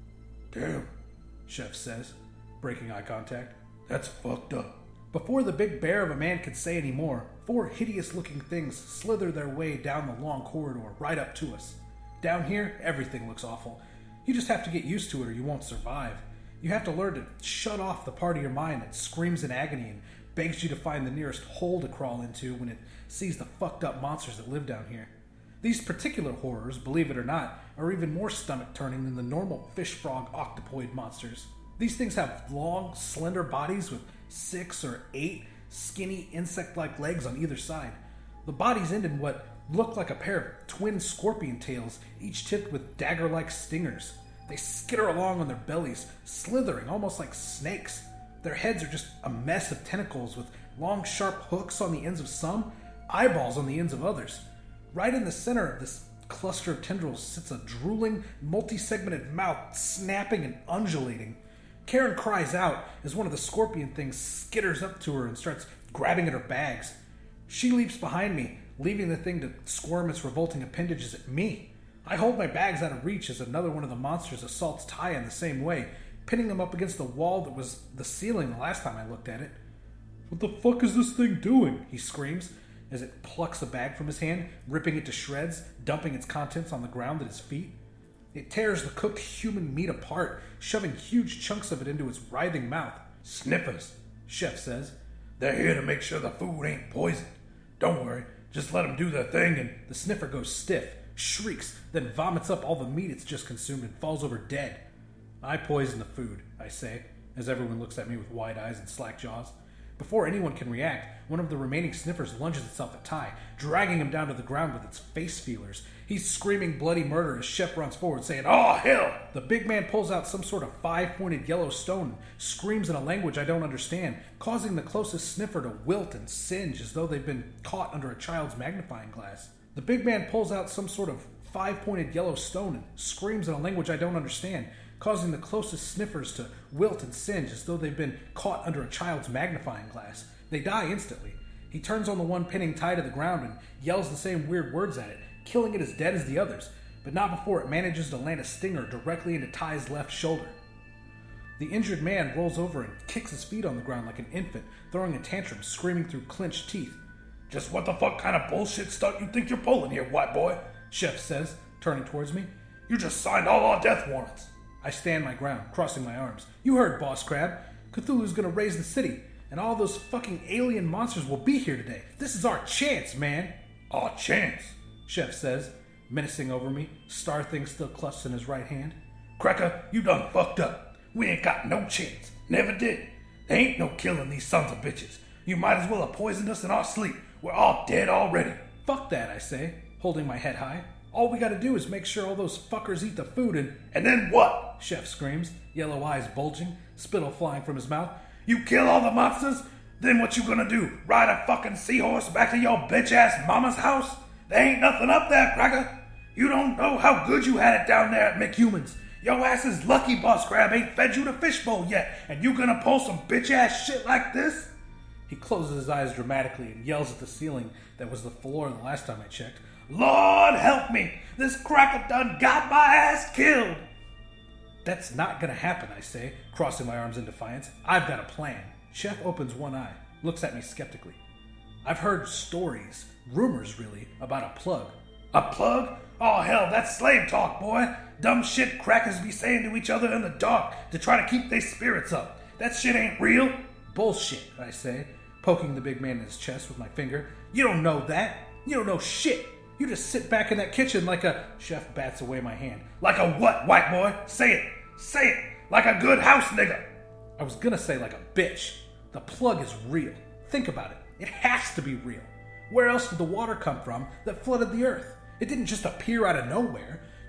Damn, Chef says, breaking eye contact. That's fucked up. Before the big bear of a man could say any more, four hideous-looking things slither their way down the long corridor right up to us. Down here, everything looks awful. You just have to get used to it or you won't survive. You have to learn to shut off the part of your mind that screams in agony and begs you to find the nearest hole to crawl into when it sees the fucked up monsters that live down here. These particular horrors, believe it or not, are even more stomach-turning than the normal fish frog octopoid monsters. These things have long, slender bodies with six or eight skinny insect-like legs on either side. The bodies end in what look like a pair of twin scorpion tails, each tipped with dagger-like stingers. They skitter along on their bellies, slithering almost like snakes. Their heads are just a mess of tentacles with long, sharp hooks on the ends of some, eyeballs on the ends of others. Right in the center of this cluster of tendrils sits a drooling, multi-segmented mouth, snapping and undulating. Karen cries out as one of the scorpion things skitters up to her and starts grabbing at her bags. She leaps behind me, leaving the thing to squirm its revolting appendages at me. I hold my bags out of reach as another one of the monsters assaults Ty in the same way, pinning them up against the wall that was the ceiling the last time I looked at it. What the fuck is this thing doing? He screams as it plucks a bag from his hand, ripping it to shreds, dumping its contents on the ground at his feet. It tears the cooked human meat apart, shoving huge chunks of it into its writhing mouth. Sniffers, Chef says. They're here to make sure the food ain't poisoned. Don't worry, just let them do their thing and... The sniffer goes stiff, shrieks, then vomits up all the meat it's just consumed and falls over dead. I poison the food, I say, as everyone looks at me with wide eyes and slack jaws. Before anyone can react, one of the remaining sniffers lunges itself at Ty, dragging him down to the ground with its face feelers. He's screaming bloody murder as Chef runs forward, saying, "Oh, hell!" The big man pulls out some sort of five-pointed yellow stone and screams in a language I don't understand, causing the closest sniffer to wilt and singe as though they've been caught under a child's magnifying glass. The big man pulls out some sort of five-pointed yellow stone and screams in a language I don't understand, causing the closest sniffers to wilt and singe as though they've been caught under a child's magnifying glass. They die instantly. He turns on the one pinning Ty to the ground and yells the same weird words at it, killing it as dead as the others, but not before it manages to land a stinger directly into Ty's left shoulder. The injured man rolls over and kicks his feet on the ground like an infant, throwing a tantrum, screaming through clenched teeth. "Just what the fuck kind of bullshit stunt you think you're pulling here, white boy?" Chef says, turning towards me. "You just signed all our death warrants." I stand my ground, crossing my arms. You heard, Boss Crab. Cthulhu's gonna raise the city, and all those fucking alien monsters will be here today. This is our chance, man. Our chance? Chef says, menacing over me, star thing still clutched in his right hand. Cracker, you done fucked up. We ain't got no chance. Never did. There ain't no killing these sons of bitches. You might as well have poisoned us in our sleep. We're all dead already. Fuck that, I say, holding my head high. All we gotta do is make sure all those fuckers eat the food and... And then what? Chef screams, yellow eyes bulging, spittle flying from his mouth. You kill all the monsters? Then what you gonna do? Ride a fucking seahorse back to your bitch-ass mama's house? There ain't nothing up there, Cracker. You don't know how good you had it down there at McHumans. Your ass is lucky Boss Crab ain't fed you the fishbowl yet, and you gonna pull some bitch-ass shit like this? He closes his eyes dramatically and yells at the ceiling that was the floor the last time I checked. Lord help me! This cracker done got my ass killed! That's not gonna happen, I say, crossing my arms in defiance. I've got a plan. Chef opens one eye, looks at me skeptically. I've heard stories, rumors really, about a plug. A plug? Oh hell, that's slave talk, boy. Dumb shit crackers be saying to each other in the dark to try to keep their spirits up. That shit ain't real. Bullshit, I say, poking the big man in his chest with my finger. You don't know that. You don't know shit. You just sit back in that kitchen like a... Chef bats away my hand. Like a what, white boy? Say it. Say it. Like a good house nigga. I was gonna say like a bitch. The plug is real. Think about it. It has to be real. Where else did the water come from that flooded the earth? It didn't just appear out of nowhere.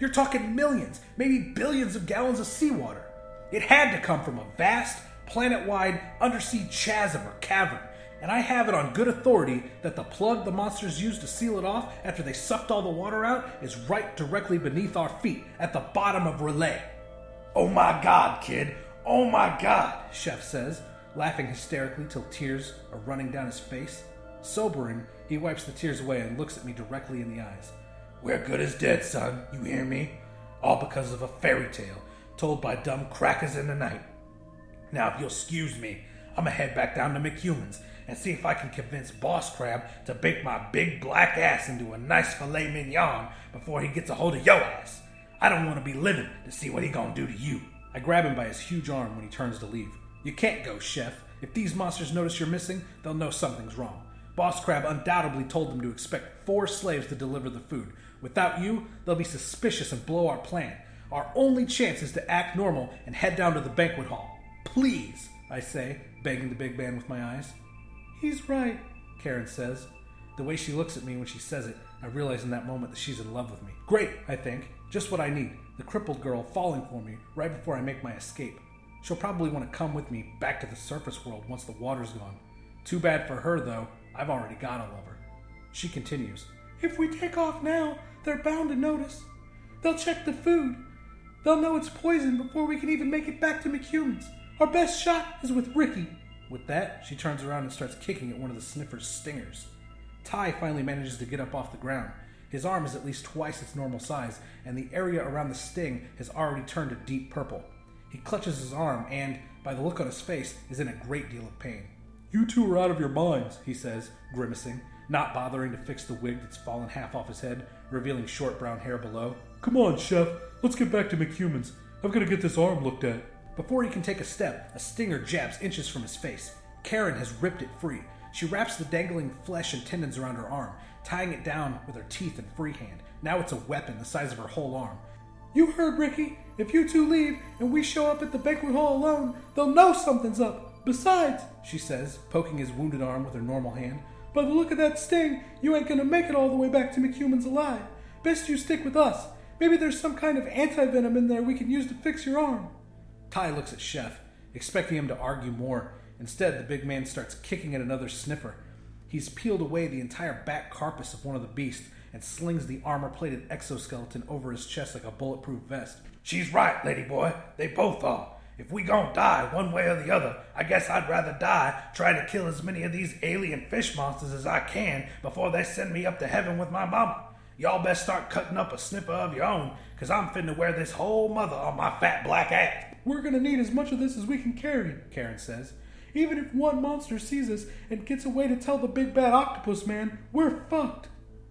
You're talking millions, maybe billions of gallons of seawater. It had to come from a vast, planet-wide undersea chasm or cavern, and I have it on good authority that the plug the monsters used to seal it off after they sucked all the water out is right directly beneath our feet at the bottom of Relay. Oh my god, kid. Oh my god, Chef says, laughing hysterically till tears are running down his face. Sobering, he wipes the tears away and looks at me directly in the eyes. We're good as dead, son. You hear me? All because of a fairy tale told by dumb crackers in the night. Now, if you'll excuse me, I'm gonna head back down to McHuman's and see if I can convince Boss Crab to bake my big black ass into a nice filet mignon before he gets a hold of your ass. I don't want to be living to see what he gonna do to you. I grab him by his huge arm when he turns to leave. You can't go, Chef. If these monsters notice you're missing, they'll know something's wrong. Boss Crab undoubtedly told them to expect four slaves to deliver the food. Without you, they'll be suspicious and blow our plan. Our only chance is to act normal and head down to the banquet hall. Please, I say, begging the big man with my eyes. He's right, Karen says. The way she looks at me when she says it, I realize in that moment that she's in love with me. Great, I think. Just what I need. The crippled girl falling for me right before I make my escape. She'll probably want to come with me back to the surface world once the water's gone. Too bad for her, though. I've already got a lover. She continues. If we take off now, they're bound to notice. They'll check the food. They'll know it's poison before we can even make it back to McHuman's. Our best shot is with Ricky. With that, she turns around and starts kicking at one of the sniffer's stingers. Ty finally manages to get up off the ground. His arm is at least twice its normal size, and the area around the sting has already turned a deep purple. He clutches his arm and, by the look on his face, is in a great deal of pain. You two are out of your minds, he says, grimacing, not bothering to fix the wig that's fallen half off his head, revealing short brown hair below. Come on, Chef. Let's get back to McHuman's. I've got to get this arm looked at. Before he can take a step, a stinger jabs inches from his face. Karen has ripped it free. She wraps the dangling flesh and tendons around her arm, tying it down with her teeth and free hand. Now it's a weapon the size of her whole arm. You heard, Ricky. If you two leave and we show up at the banquet hall alone, they'll know something's up. Besides, she says, poking his wounded arm with her normal hand, by the look of that sting, you ain't gonna make it all the way back to McHuman's alive. Best you stick with us. Maybe there's some kind of anti-venom in there we can use to fix your arm. Ty looks at Chef, expecting him to argue more. Instead, the big man starts kicking at another sniffer. He's peeled away the entire back carapace of one of the beasts and slings the armor-plated exoskeleton over his chest like a bulletproof vest. She's right, lady boy. They both are. If we gon' die one way or the other, I guess I'd rather die trying to kill as many of these alien fish monsters as I can before they send me up to heaven with my mama. Y'all best start cutting up a sniffer of your own, cause I'm finna wear this whole mother on my fat black ass. We're gonna need as much of this as we can carry, Karen says. Even if one monster sees us and gets away to tell the big bad octopus man, we're fucked.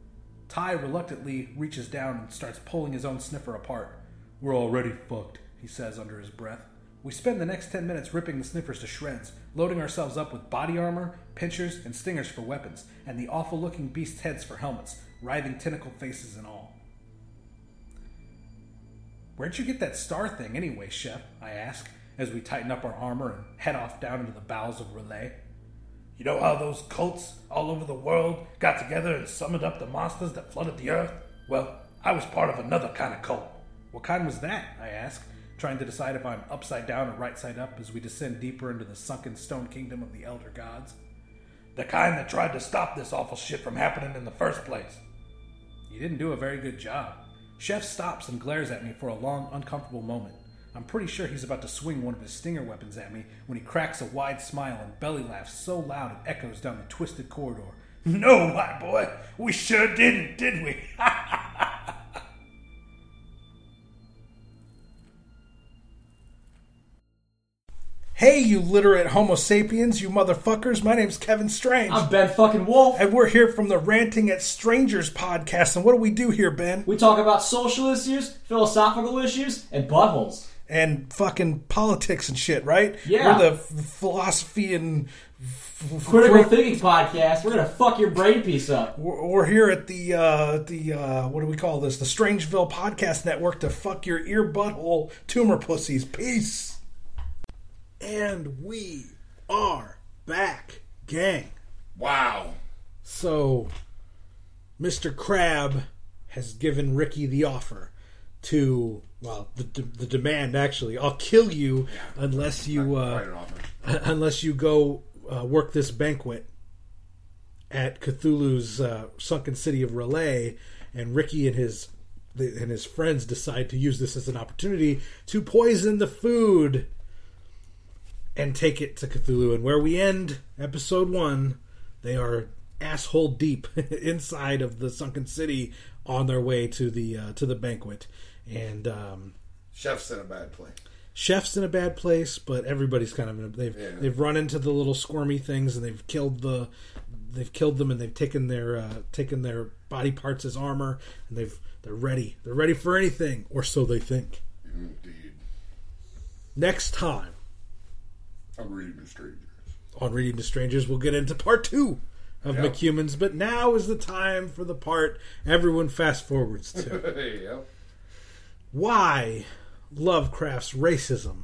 Ty reluctantly reaches down and starts pulling his own sniffer apart. We're already fucked, he says under his breath. We spend the next ten minutes ripping the sniffers to shreds, loading ourselves up with body armor, pinchers, and stingers for weapons, and the awful-looking beast heads for helmets, writhing tentacle faces and all. Where'd you get that star thing anyway, Chef? I ask, as we tighten up our armor and head off down into the bowels of Relay. You know how those cults all over the world got together and summoned up the monsters that flooded the earth? Well, I was part of another kind of cult. What kind was that? I ask, trying to decide if I'm upside down or right side up as we descend deeper into the sunken stone kingdom of the Elder Gods. The kind that tried to stop this awful shit from happening in the first place. You didn't do a very good job. Chef stops and glares at me for a long, uncomfortable moment. I'm pretty sure he's about to swing one of his stinger weapons at me when he cracks a wide smile and belly laughs so loud it echoes down the twisted corridor. No, my boy, we sure didn't, did we? Hey, you literate homo sapiens, you motherfuckers. My name's Kevin Strange. I'm Ben fucking Wolf. And we're here from the Ranting at Strangers podcast. And what do we do here, Ben? We talk about social issues, philosophical issues, and buttholes. And fucking politics and shit, right? Yeah. We're the f- philosophy and... F- Critical thinking podcast. We're going to fuck your brain piece up. We're, we're here at the, uh, the uh, what do we call this? The Strangeville Podcast Network to fuck your ear butthole tumor pussies. Peace. And we are back, gang. Wow. So, Mister Crab has given Ricky the offer to, well, the, the demand actually, I'll kill you unless you uh, Quite an offer. unless you go uh, work this banquet at Cthulhu's uh, sunken city of Relay, and Ricky and his and his friends decide to use this as an opportunity to poison the food and take it to Cthulhu. And where we end episode one, they are asshole deep inside of the sunken city on their way to the uh, to the banquet. And um, Chef's in a bad place. Chef's in a bad place, but everybody's kind of in a, they've Yeah. they've run into the little squirmy things, and they've killed the they've killed them, and they've taken their uh, taken their body parts as armor, and they've they're ready they're ready for anything, or so they think. Indeed. Next time I'm reading the strangers. on Reading to Strangers, we'll get into part two of Yep. McHumans, but now is the time for the part everyone fast forwards to. Yep. Why Lovecraft's racism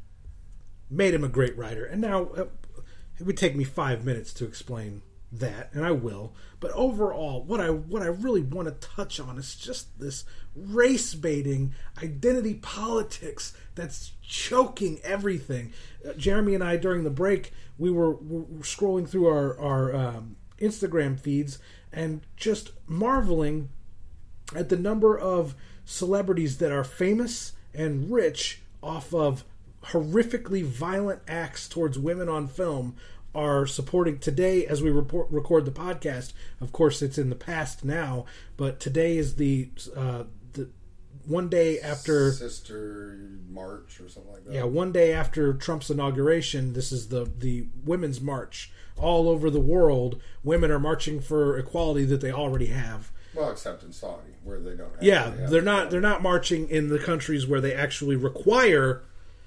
made him a great writer. And now uh, it would take me five minutes to explain that, and I will. But overall, what I what I really want to touch on is just this race baiting, identity politics that's choking everything. Uh, Jeremy and I, during the break, we were, we were scrolling through our our um, Instagram feeds and just marveling at the number of celebrities that are famous and rich off of horrifically violent acts towards women on film are supporting today as we report, record the podcast. Of course, it's in the past now, but today is the uh, the one day after Sister March or something like that. yeah, one day after Trump's inauguration. This is the the Women's March all over the world. Women are marching for equality that they already have. Well, except in Saudi, where they don't have Yeah, they have they're not they're not marching in the countries where they actually require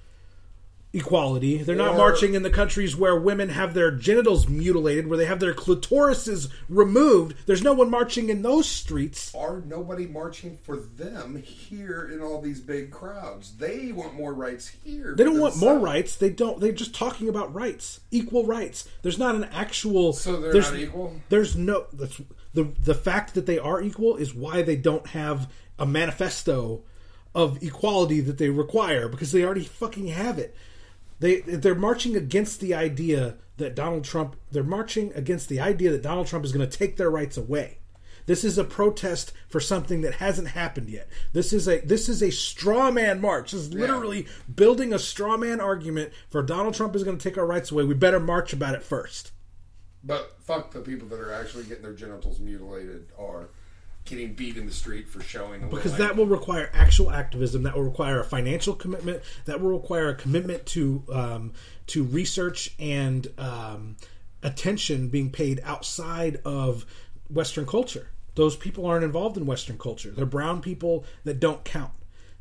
equality. They're not Or- marching in the countries where women have their genitals mutilated, where they have their clitorises removed. There's no one marching in those streets. Are nobody marching for them here in all these big crowds? They want more rights here. They don't for want more themselves. rights. They don't. They're just talking about rights, equal rights. There's not an actual. So they're there's, not equal? There's no. That's, the the fact that they are equal is why they don't have a manifesto of equality that they require, because they already fucking have it. They they're marching against the idea that Donald Trump. They're marching against the idea that Donald Trump is going to take their rights away. This is a protest for something that hasn't happened yet. This is a this is a straw man march. This is literally building a straw man argument for Donald Trump is going to take our rights away. We better march about it first. But fuck the people that are actually getting their genitals mutilated or getting beat in the street for showing. Because that will require actual activism. That will require a financial commitment. That will require a commitment to um, to research and um, attention being paid outside of Western culture. Those people aren't involved in Western culture. They're brown people that don't count.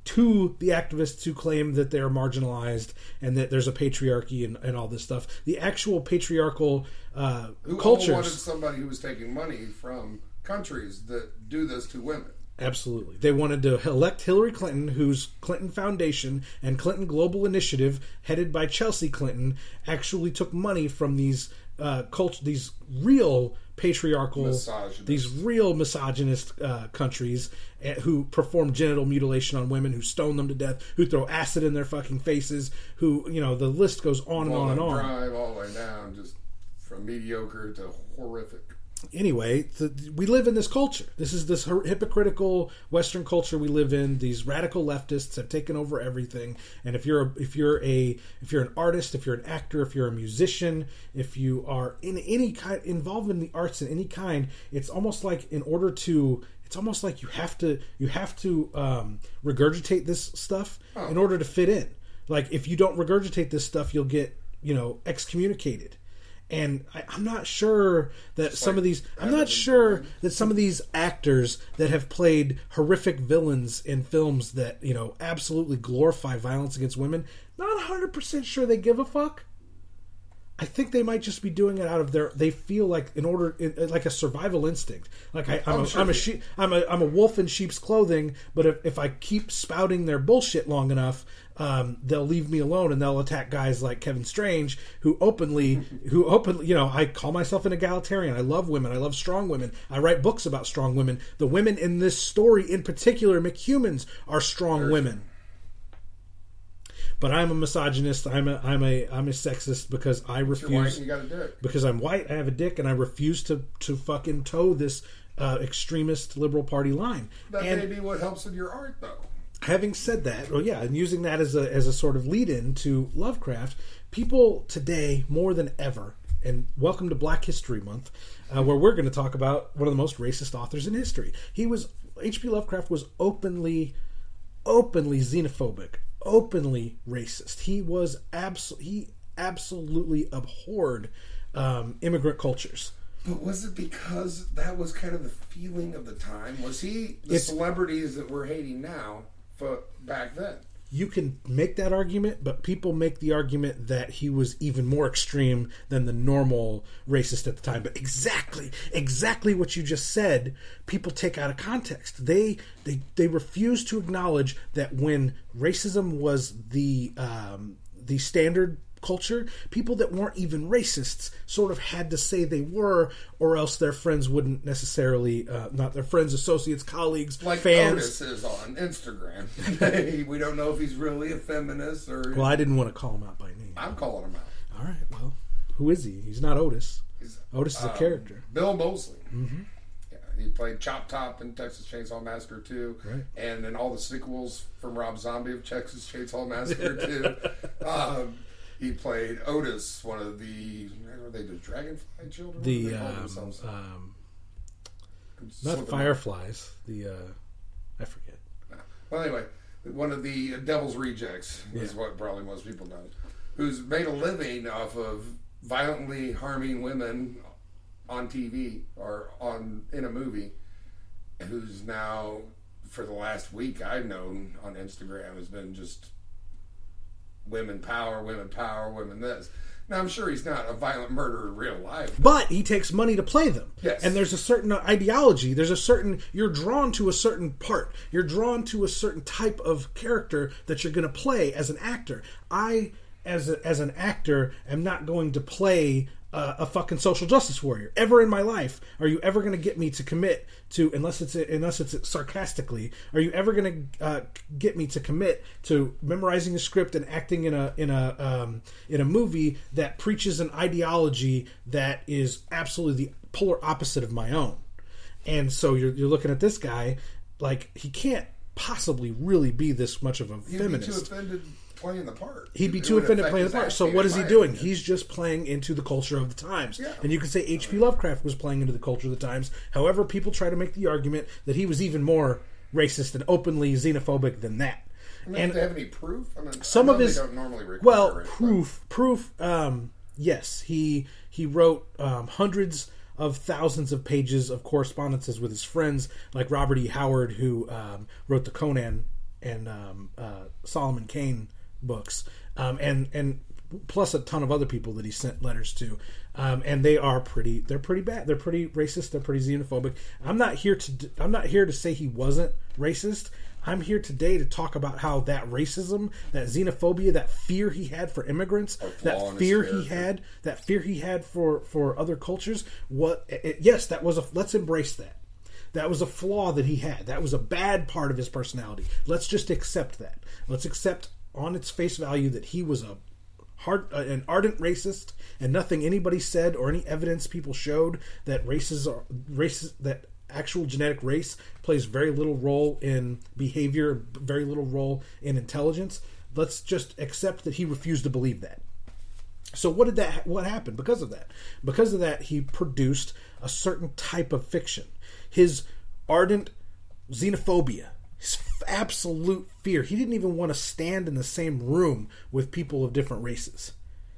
To the activists who claim that they're marginalized and that there's a patriarchy and, and all this stuff, the actual patriarchal uh, who cultures. all wanted somebody who was taking money from countries that do this to women. Absolutely. They wanted to elect Hillary Clinton, whose Clinton Foundation and Clinton Global Initiative, headed by Chelsea Clinton, actually took money from these uh, cult- these real patriarchal, Misogynist. these real misogynist uh, countries uh, who perform genital mutilation on women, who stone them to death, who throw acid in their fucking faces, who, you know, the list goes on and All on and that on. drive all the way down, just from mediocre to horrific. Anyway, the, we live in this culture. This is this hypocritical Western culture we live in. These radical leftists have taken over everything. And if you're a, if you're a if you're an artist, if you're an actor, if you're a musician, if you are in any kind involved in the arts in any kind, it's almost like in order to it's almost like you have to you have to um, regurgitate this stuff Oh. in order to fit in. Like if you don't regurgitate this stuff, you'll get, you know, excommunicated. And I, I'm not sure that some like of these. I'm Adam not and sure Brian. that some of these actors that have played horrific villains in films that, you know, absolutely glorify violence against women. Not one hundred percent sure they give a fuck. I think they might just be doing it out of their. They feel like in order, in, like a survival instinct. Like I, I'm, I'm a, sure I'm a they- sheep. I'm a, I'm a wolf in sheep's clothing. But if, if I keep spouting their bullshit long enough, um, they'll leave me alone and they'll attack guys like Kevin Strange, who openly, who openly, you know, I call myself an egalitarian. I love women. I love strong women. I write books about strong women. The women in this story, in particular, McHumans, are strong women. But I'm a misogynist. I'm a I'm a I'm a sexist because I You're white refuse and you got to do it. because I'm white. I have a dick, and I refuse to to fucking toe this uh, extremist liberal party line. That and may be what helps in your art, though. having said that, well, yeah, and using that as a as a sort of lead-in to Lovecraft, people today more than ever, and welcome to Black History Month, uh, where we're going to talk about one of the most racist authors in history. He was H P Lovecraft was openly, openly xenophobic, openly racist. He was abs- he absolutely abhorred um, immigrant cultures. But was it because that was kind of the feeling of the time? Was he the It's- celebrities that we're hating now for back then? You can make that argument, but people make the argument that he was even more extreme than the normal racist at the time. But exactly, exactly what you just said, people take out of context. They they they refuse to acknowledge that when racism was the um, the standard culture, people that weren't even racists sort of had to say they were, or else their friends wouldn't necessarily, uh, not their friends, associates, colleagues, Like fans. Otis is on Instagram. We don't know if he's really a feminist or. Well, I didn't want to call him out by name. I'm calling him out. All right, well, who is he? He's not Otis. He's, Otis is a um, character. Bill Moseley. Mm-hmm. Yeah, he played Chop Top in Texas Chainsaw Massacre two, Right. and in all the sequels from Rob Zombie of Texas Chainsaw Massacre two. Um, he played Otis, one of the what are they the Dragonfly children? What do The they call um, themselves? um, I'm not slipping up. fireflies. The uh, I forget. Well, anyway, one of the Devil's Rejects is Yeah. what probably most people know, who's made a living off of violently harming women on T V or on in a movie, who's now, for the last week I've known on Instagram, has been just women power, women power, women this. Now, I'm sure he's not a violent murderer in real life. But he takes money to play them. Yes. And there's a certain ideology. There's a certain, you're drawn to a certain part. You're drawn to a certain type of character that you're going to play as an actor. I, as a, as an actor, am not going to play uh, a fucking social justice warrior ever in my life. Are you ever going to get me to commit to, unless it's unless it's sarcastically, are you ever going to uh, get me to commit to memorizing a script and acting in a in a um, in a movie that preaches an ideology that is absolutely the polar opposite of my own? And so you're you're looking at this guy, like, he can't possibly really be this much of a He'd feminist. be too offended playing the part. He'd be It too would offended affect playing the his part. So acting, what in is he my doing? opinion. He's just playing into the culture of the times. Yeah. And you can say H P Lovecraft was playing into the culture of the times. However, people try to make the argument that he was even more racist and openly xenophobic than that. I mean, And do they have any proof? I mean, some I know of his they don't normally require well it, but- proof proof um, yes, he he wrote um, hundreds of thousands of pages of correspondences with his friends, like Robert E. Howard, who um, wrote the Conan and um, uh, Solomon Kane books, um, and and plus a ton of other people that he sent letters to, um, and they are pretty they're pretty bad. They're pretty racist. They're pretty xenophobic. I'm not here to I'm not here to say he wasn't racist. I'm here today to talk about how that racism, that xenophobia, that fear he had for immigrants, flaw in that his fear he character. had, that fear he had for, for other cultures. What? It, yes, that was a. Let's embrace that. That was a flaw that he had. That was a bad part of his personality. Let's just accept that. Let's accept on its face value that he was a hard, uh, an ardent racist, and nothing anybody said or any evidence people showed that races are races that. Actual genetic race plays very little role in behavior, very little role in intelligence. Let's just accept that he refused to believe that. So what did that? What happened because of that? Because of that, he produced a certain type of fiction. His ardent xenophobia, his absolute fear. He didn't even want to stand in the same room with people of different races.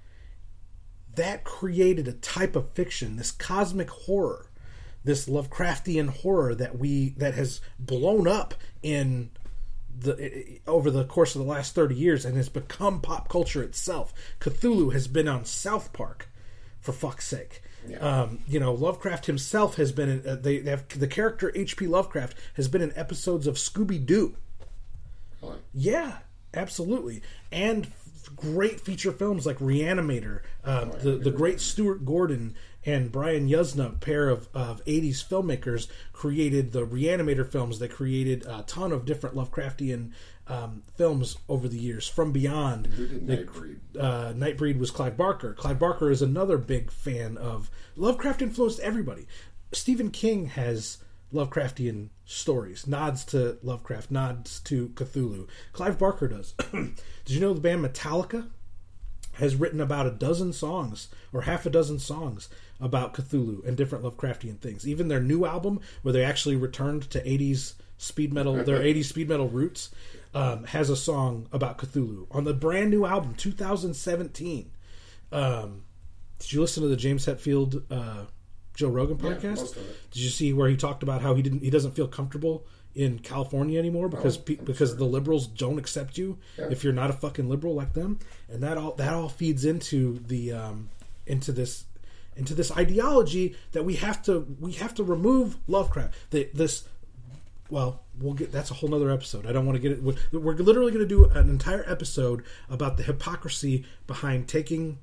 That created a type of fiction, this cosmic horror, this Lovecraftian horror that we that has blown up in the over the course of the last thirty years and has become pop culture itself. Cthulhu has been on South Park. for fuck's sake. Yeah. Um, you know, Lovecraft himself has been in, uh, they, they have the character H P Lovecraft has been in episodes of Scooby Doo. Really? Yeah, absolutely, and f- great feature films like Reanimator, um, the the great Stuart Gordon and Brian Yuzna pair of, of eighties filmmakers created the Reanimator films. They created a ton of different Lovecraftian um, films over the years. From Beyond, Who did they- Nightbreed? uh, Nightbreed was Clive Barker. Clive Barker is another big fan of Lovecraft. Influenced everybody. Stephen King has Lovecraftian stories, nods to Lovecraft, nods to Cthulhu. Clive Barker does. Did you know the band Metallica has written about a dozen songs or half a dozen songs about Cthulhu and different Lovecraftian things? Even their new album, where they actually returned to eighties speed metal, their eighties speed metal roots, um, has a song about Cthulhu on the brand new album, two thousand seventeen. Um, did you listen to the James Hetfield uh, Joe Rogan Yeah, podcast? most of it. Did you see where he talked about how he didn't he doesn't feel comfortable in California anymore because Oh, pe- I'm because sure. the liberals don't accept you Yeah. if you're not a fucking liberal like them, and that all that all feeds into the um, into this into this ideology that we have to we have to remove Lovecraft. The, this well, we'll get that's a whole nother episode. I don't want to get it. We're, we're literally going to do an entire episode about the hypocrisy behind taking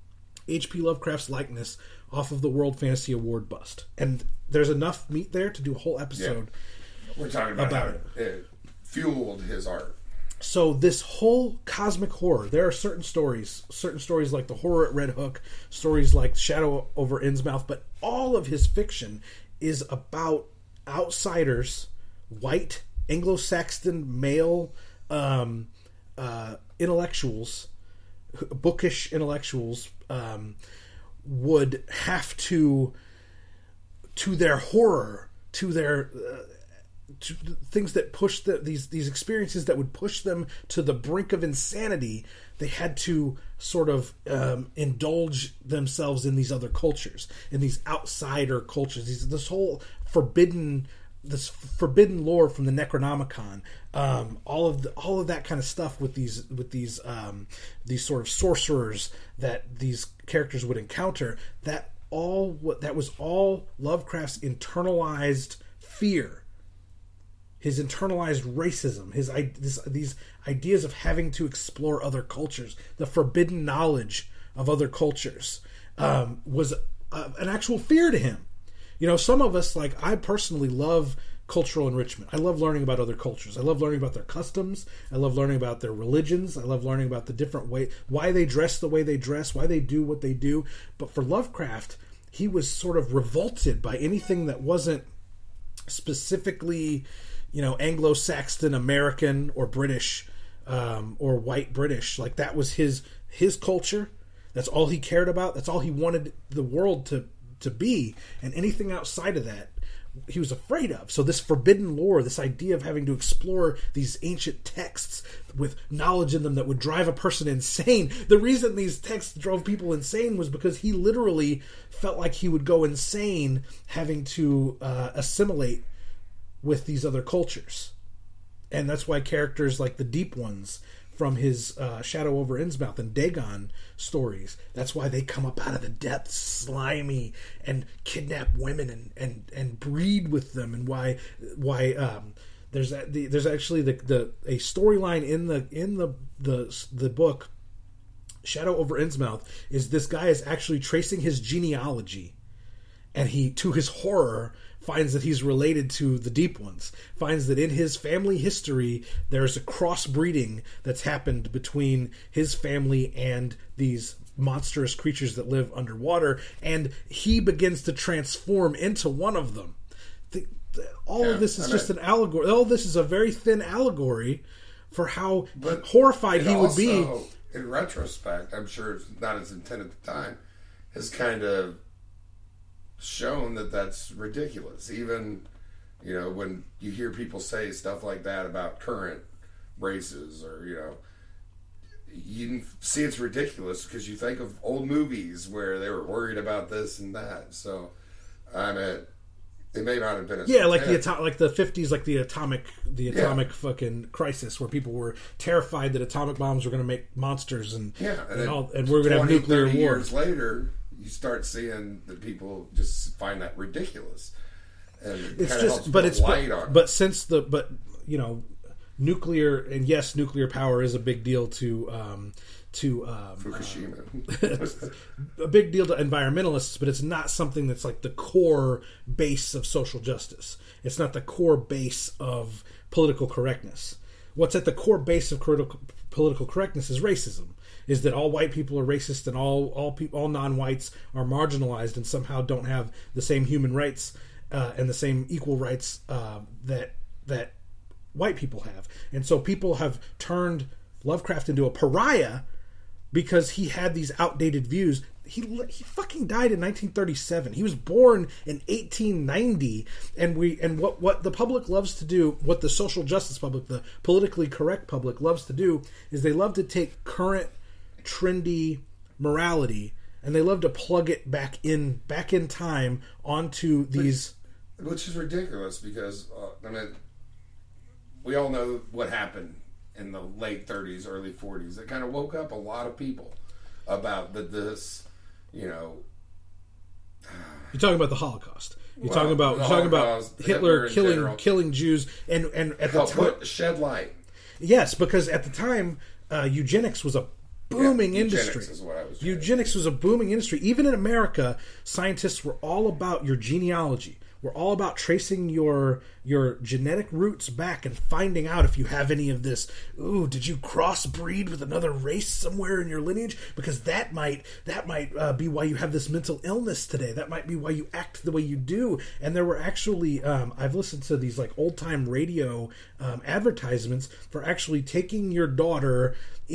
H P Lovecraft's likeness off of the World Fantasy Award bust, and there's enough meat there to do a whole episode. We're talking about, About how it, it fueled his art. So this whole cosmic horror, there are certain stories, certain stories like the horror at Red Hook, stories like Shadow over Innsmouth, but all of his fiction is about outsiders, white, Anglo-Saxon, male um, uh, intellectuals, bookish intellectuals, um, would have to, to their horror, to their... Uh, to things that push the, these these experiences that would push them to the brink of insanity, they had to sort of um, indulge themselves in these other cultures, in these outsider cultures, these, this whole forbidden this forbidden lore from the Necronomicon, um, all of the, all of that kind of stuff with these with these um, these sort of sorcerers that these characters would encounter. That all what that was all Lovecraft's internalized fear. His internalized racism, his this, these ideas of having to explore other cultures, the forbidden knowledge of other cultures, um, was uh, an actual fear to him. You know, some of us, like I personally love cultural enrichment. I love learning about other cultures. I love learning about their customs. I love learning about their religions. I love learning about the different way, why they dress the way they dress, why they do what they do. But for Lovecraft, he was sort of revolted by anything that wasn't specifically, you know, Anglo-Saxon, American, or British, um, or white British. Like that was his his culture. That's all he cared about. That's all he wanted the world to to be. And anything outside of that, he was afraid of. So this forbidden lore, this idea of having to explore these ancient texts with knowledge in them that would drive a person insane. The reason these texts drove people insane was because he literally felt like he would go insane having to uh, assimilate with these other cultures. And that's why characters like the Deep Ones from his uh, Shadow over Innsmouth and Dagon stories, that's why they come up out of the depths slimy and kidnap women and, and, and breed with them, and why why um, there's a, the, there's actually the, the a storyline in the in the the the book Shadow over Innsmouth is this guy is actually tracing his genealogy, and he, to his horror, finds that he's related to the Deep Ones, finds that in his family history there's a crossbreeding that's happened between his family and these monstrous creatures that live underwater, and he begins to transform into one of them. The, the, all Yeah, of this is I just mean- an allegory. All this is a very thin allegory for how But horrified it he would be. also, in retrospect, I'm sure it's not as intended at the time, has kind of shown that that's ridiculous. Even, you know, when you hear people say stuff like that about current races, or, you know, you can see it's ridiculous because you think of old movies where they were worried about this and that. So, I mean, it may not have been as Yeah, like the intense. ato- like the fifties, like the atomic the Yeah. atomic fucking crisis, where people were terrified that atomic bombs were going to make monsters, and Yeah, and, then all, and we're going to have twenty, nuclear thirty war. years later, you start seeing that people just find that ridiculous. And It's kinda helps just, but put it's light but, on. but since the but you know, nuclear and yes, nuclear power is a big deal to um, to um, Fukushima. a big deal to environmentalists, but it's not something that's like the core base of social justice. It's not the core base of political correctness. What's at the core base of critical, political correctness is racism. Is that all white people are racist and all all people all non-whites are marginalized and somehow don't have the same human rights uh, and the same equal rights uh, that that white people have. And so people have turned Lovecraft into a pariah because he had these outdated views. He he fucking died in nineteen thirty-seven. He was born in eighteen ninety, and we and what what the public loves to do, what the social justice public, the politically correct public loves to do, is they love to take current trendy morality and they love to plug it back in back in time onto these, which is ridiculous because uh, I mean, we all know what happened in the late thirties, early forties. It kind of woke up a lot of people about the this, you know. You're talking about the Holocaust. You're Well, talking about the you're talking about Holocaust, Hitler, Hitler in killing general. killing Jews and and at the Help time, put shed light. yes, because at the time uh, eugenics was a booming Yeah, industry. eugenics is what I was trying to Eugenics was a booming industry. Even in America, scientists were all about your genealogy. We're all about tracing your your genetic roots back and finding out if you have any of this. Ooh, did you crossbreed with another race somewhere in your lineage? Because that might that might uh, be why you have this mental illness today. That might be why you act the way you do. And there were actually um, I've listened to these like old time radio um, advertisements for actually taking your daughter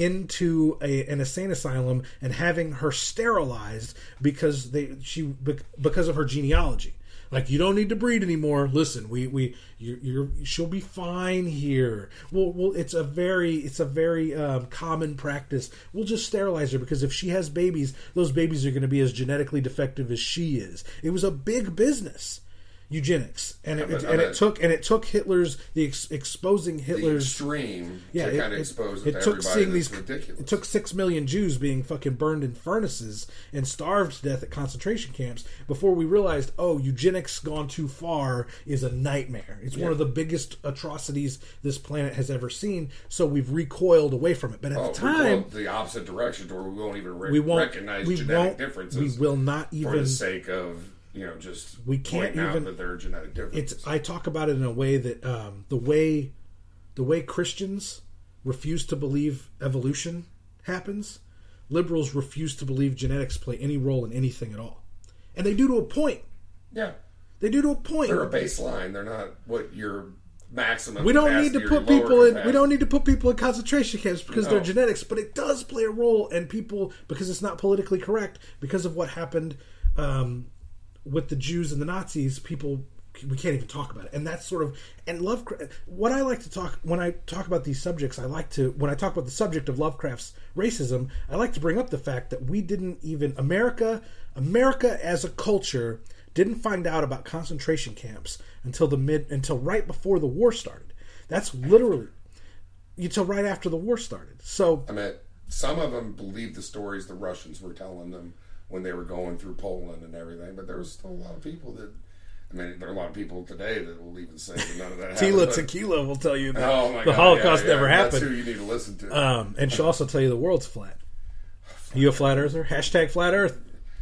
into a, an insane asylum and having her sterilized because they she because of her genealogy. Like, you don't need to breed anymore. Listen, we we you're, you're she'll be fine here. Well, well, it's a very it's a very um, common practice. We'll just sterilize her because if she has babies, those babies are going to be as genetically defective as she is. It was a big business, eugenics, and it, Yeah, but- and but- it took and it took Hitler's the ex, exposing The Hitler's extreme yeah, to it, kind of it- expose it it to took everybody seeing that's these. ridiculous. It took six million Jews being fucking burned in furnaces and starved to death at concentration camps before we realized, oh, eugenics gone too far is a nightmare. It's one Yeah. of the biggest atrocities this planet has ever seen. So we've recoiled away from it. But at Oh, the we're time, going the opposite direction, to where we won't even re- we won't recognize we genetic won't differences. we will not for even. the sake of you know just We can't pointing out even- that there are genetic differences. It's I talk about it in a way that um, the way the way Christians refuse to believe evolution happens, liberals refuse to believe genetics play any role in anything at all, and they do to a point. yeah, They do to a point. they're a baseline. They're not what your maximum. We don't need to capacity or put your people lower in. We capacity. don't need to put people in concentration camps because they're No. genetics, but it does play a role, and people because it's not politically correct because of what happened um, with the Jews and the Nazis. People we can't even talk about it, and that's sort of and Lovecraft. What I like to talk when I talk about these subjects, I like to when I talk about the subject of Lovecraft's racism, I like to bring up the fact that we didn't even America, America as a culture didn't find out about concentration camps until the mid until right before the war started. That's literally until right after the war started. So I mean, some of them believed the stories the Russians were telling them when they were going through Poland and everything, but there was still a lot of people that. I mean, there are a lot of people today that will even say that none of that happened. Tila but- Tequila will tell you that Oh my the God, Holocaust yeah, yeah, never That's happened. who you need to listen to. Um, and she'll also tell you the world's flat. You a flat earther? Hashtag flat earth.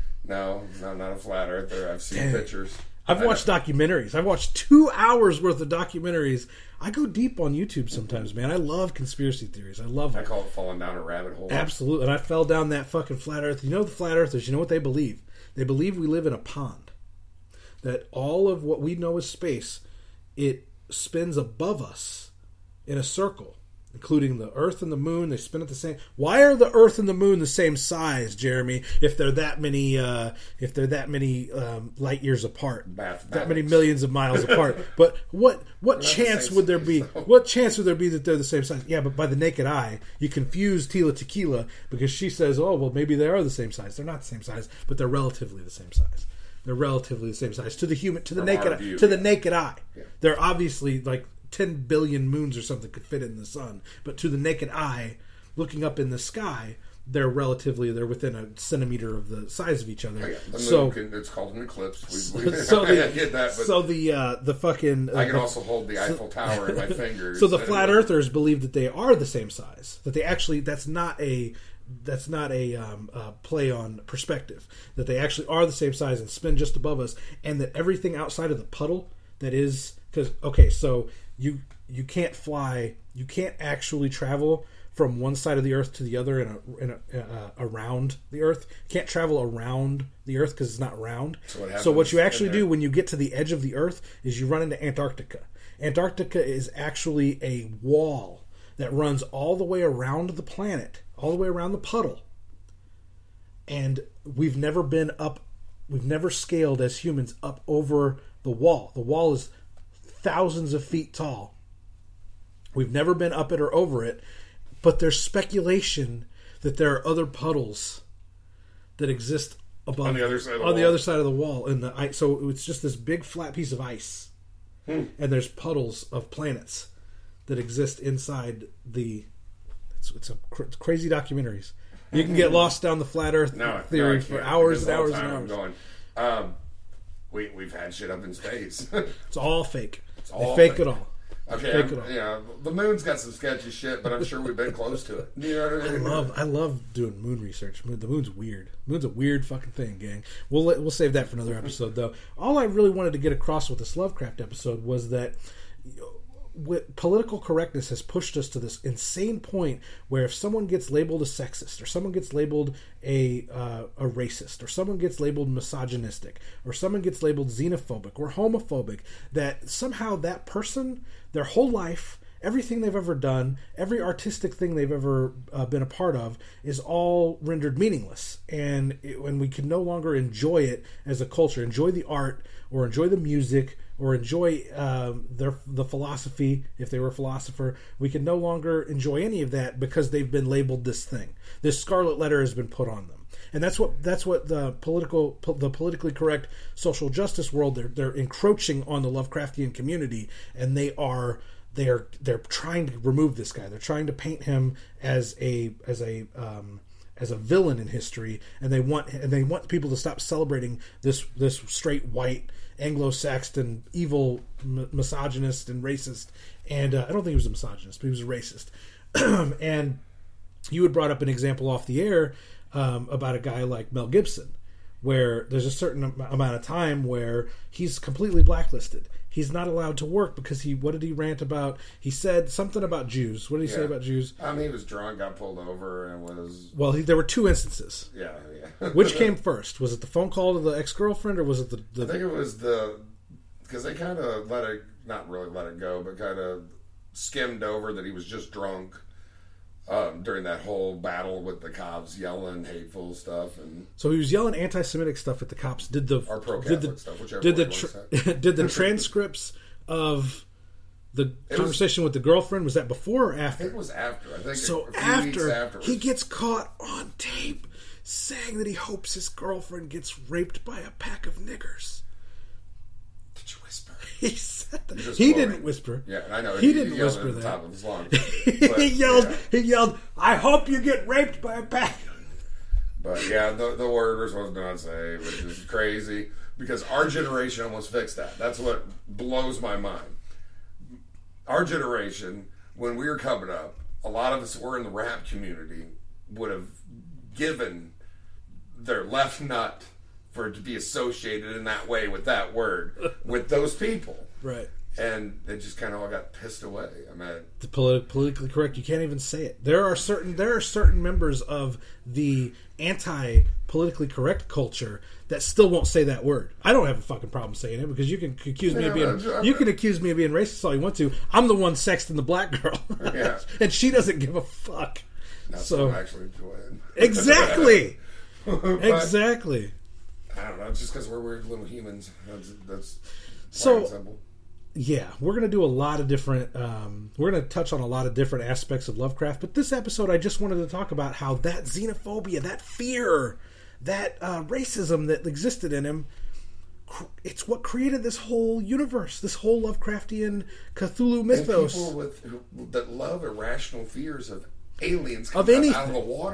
no, no, not a flat earther. I've seen Damn. pictures. I've I watched know. documentaries. I've watched two hours worth of documentaries. I go deep on YouTube sometimes, man. I love conspiracy theories. I love I them. call it falling down a rabbit hole. Absolutely. And I fell down that fucking flat earth. You know the flat earthers, you know what they believe? They believe we live in a pond. That all of what we know as space, it spins above us in a circle, including the Earth and the Moon. They spin at the same. Why are the Earth and the Moon the same size, Jeremy? If they're that many, uh, if they're that many um, light years apart, Mathematics. that many millions of miles apart. But what what the chance same would there size, be? though. What chance would there be that they're the same size? Yeah, but by the naked eye, you confuse Tila Tequila because she says, "Oh, well, maybe they are the same size." They're not the same size, but they're relatively the same size. They're relatively the same size to the human, to the From naked, our eye, view, to the yeah. naked eye. Yeah. They're obviously like ten billion moons or something could fit in the sun, but to the naked eye, looking up in the sky, they're relatively they're within a centimeter of the size of each other. Oh, yeah. The moon so can, it's called an eclipse. We, we, so the, I get that, but so the uh, the fucking uh, I can the, also hold the Eiffel Tower in my fingers. So the flat earthers believe that they are the same size. That they actually that's not a that's not a um, uh, play on perspective. That they actually are the same size and spin just above us, and that everything outside of the puddle that is because okay, so you you can't fly, you can't actually travel from one side of the Earth to the other in a, in a uh, around the Earth. You can't travel around the Earth because it's not round. So what, so what you actually do when you get to the edge of the Earth is you run into Antarctica. Antarctica is actually a wall that runs all the way around the planet, all the way around the puddle. And we've never been up, we've never scaled as humans up over the wall. The wall is thousands of feet tall. We've never been up it or over it, but there's speculation that there are other puddles that exist above on the other side of the on wall. the other side of the wall. And the ice, so it's just this big flat piece of ice, hmm. and there's puddles of planets that exist inside the. It's, it's a cr- it's crazy documentaries. You can get lost down the flat Earth no, theory no, for hours and the whole hours and time hours. I'm going, um, we we've had shit up in space. It's all fake. It's They all fake, fake. it all. Okay, Fake I'm- it all. you know, the moon's got some sketchy shit, but I'm sure we've been close to it. You know what I I mean? love I love doing moon research. Moon, the moon's weird. Moon's a weird fucking thing, gang. We'll let, we'll save that for another episode, though. All I really wanted to get across with this Lovecraft episode was that with political correctness has pushed us to this insane point where if someone gets labeled a sexist, or someone gets labeled a uh, a racist, or someone gets labeled misogynistic, or someone gets labeled xenophobic or homophobic, that somehow that person, their whole life, everything they've ever done, every artistic thing they've ever uh, been a part of is all rendered meaningless. And it, when we can no longer enjoy it as a culture, enjoy the art, or enjoy the music, or enjoy um, their the philosophy, if they were a philosopher, we can no longer enjoy any of that because they've been labeled this thing. This scarlet letter has been put on them. And that's what that's what the political the politically correct social justice world, they're they're encroaching on the Lovecraftian community, and they are they're they're trying to remove this guy. They're trying to paint him as a as a um, as a villain in history, and they want and they want people to stop celebrating this this straight white Anglo-Saxon evil m- misogynist and racist. And uh, I don't think he was a misogynist, but he was a racist. And you had brought up an example off the air um, about a guy like Mel Gibson, where there's a certain am- amount of time where he's completely blacklisted. He's not allowed to work because he, what did he rant about? He said something about Jews. What did he Yeah. say about Jews? Um, he was drunk, got pulled over, and was Well, he, there were two instances. yeah, yeah. Which came first? Was it the phone call to the ex-girlfriend, or was it the... the I think it was the because they kind of let it, not really let it go, but kind of skimmed over that he was just drunk um, during that whole battle with the cops, yelling hateful stuff, and So he was yelling anti-Semitic stuff at the cops. Did the or pro did Catholic the stuff, whichever did the one you tra- wanna say. did the transcripts of the was- conversation with the girlfriend, was that before or I think after? it was after. I think So a few after weeks afterwards. he gets caught on tape saying that he hopes his girlfriend gets raped by a pack of niggers. Did you whisper? He said that. just He quoting. didn't whisper. Yeah, I know. He didn't yelled whisper at the that. top of his lungs. he But, yelled. yeah. He yelled. I hope you get raped by a pack. But yeah, the, the word we're supposed to not say, which is crazy, because our generation almost fixed that. That's what blows my mind. Our generation, when we were coming up, a lot of us were in the rap community, would have given their left nut for it to be associated in that way with that word, with those people. Right. And it just kind of all got pissed away. I mean, The politi- politically correct. You can't even say it. There are certain there are certain members of the anti politically correct culture that still won't say that word. I don't have a fucking problem saying it because you can accuse me of Yeah, being but- you can accuse me of being racist all you want to. I'm the one sexting the black girl, Yeah. and she doesn't give a fuck. that's So- what I'm actually enjoying. Exactly, But- exactly. I don't know. It's just because we're weird little humans. That's, that's So- plain and simple. Yeah, we're going to do a lot of different, um, we're going to touch on a lot of different aspects of Lovecraft, but this episode I just wanted to talk about how that xenophobia, that fear, that uh, racism that existed in him, cr- it's what created this whole universe, this whole Lovecraftian Cthulhu And mythos. people with who, that love irrational fears of aliens Of coming up anything. out of the water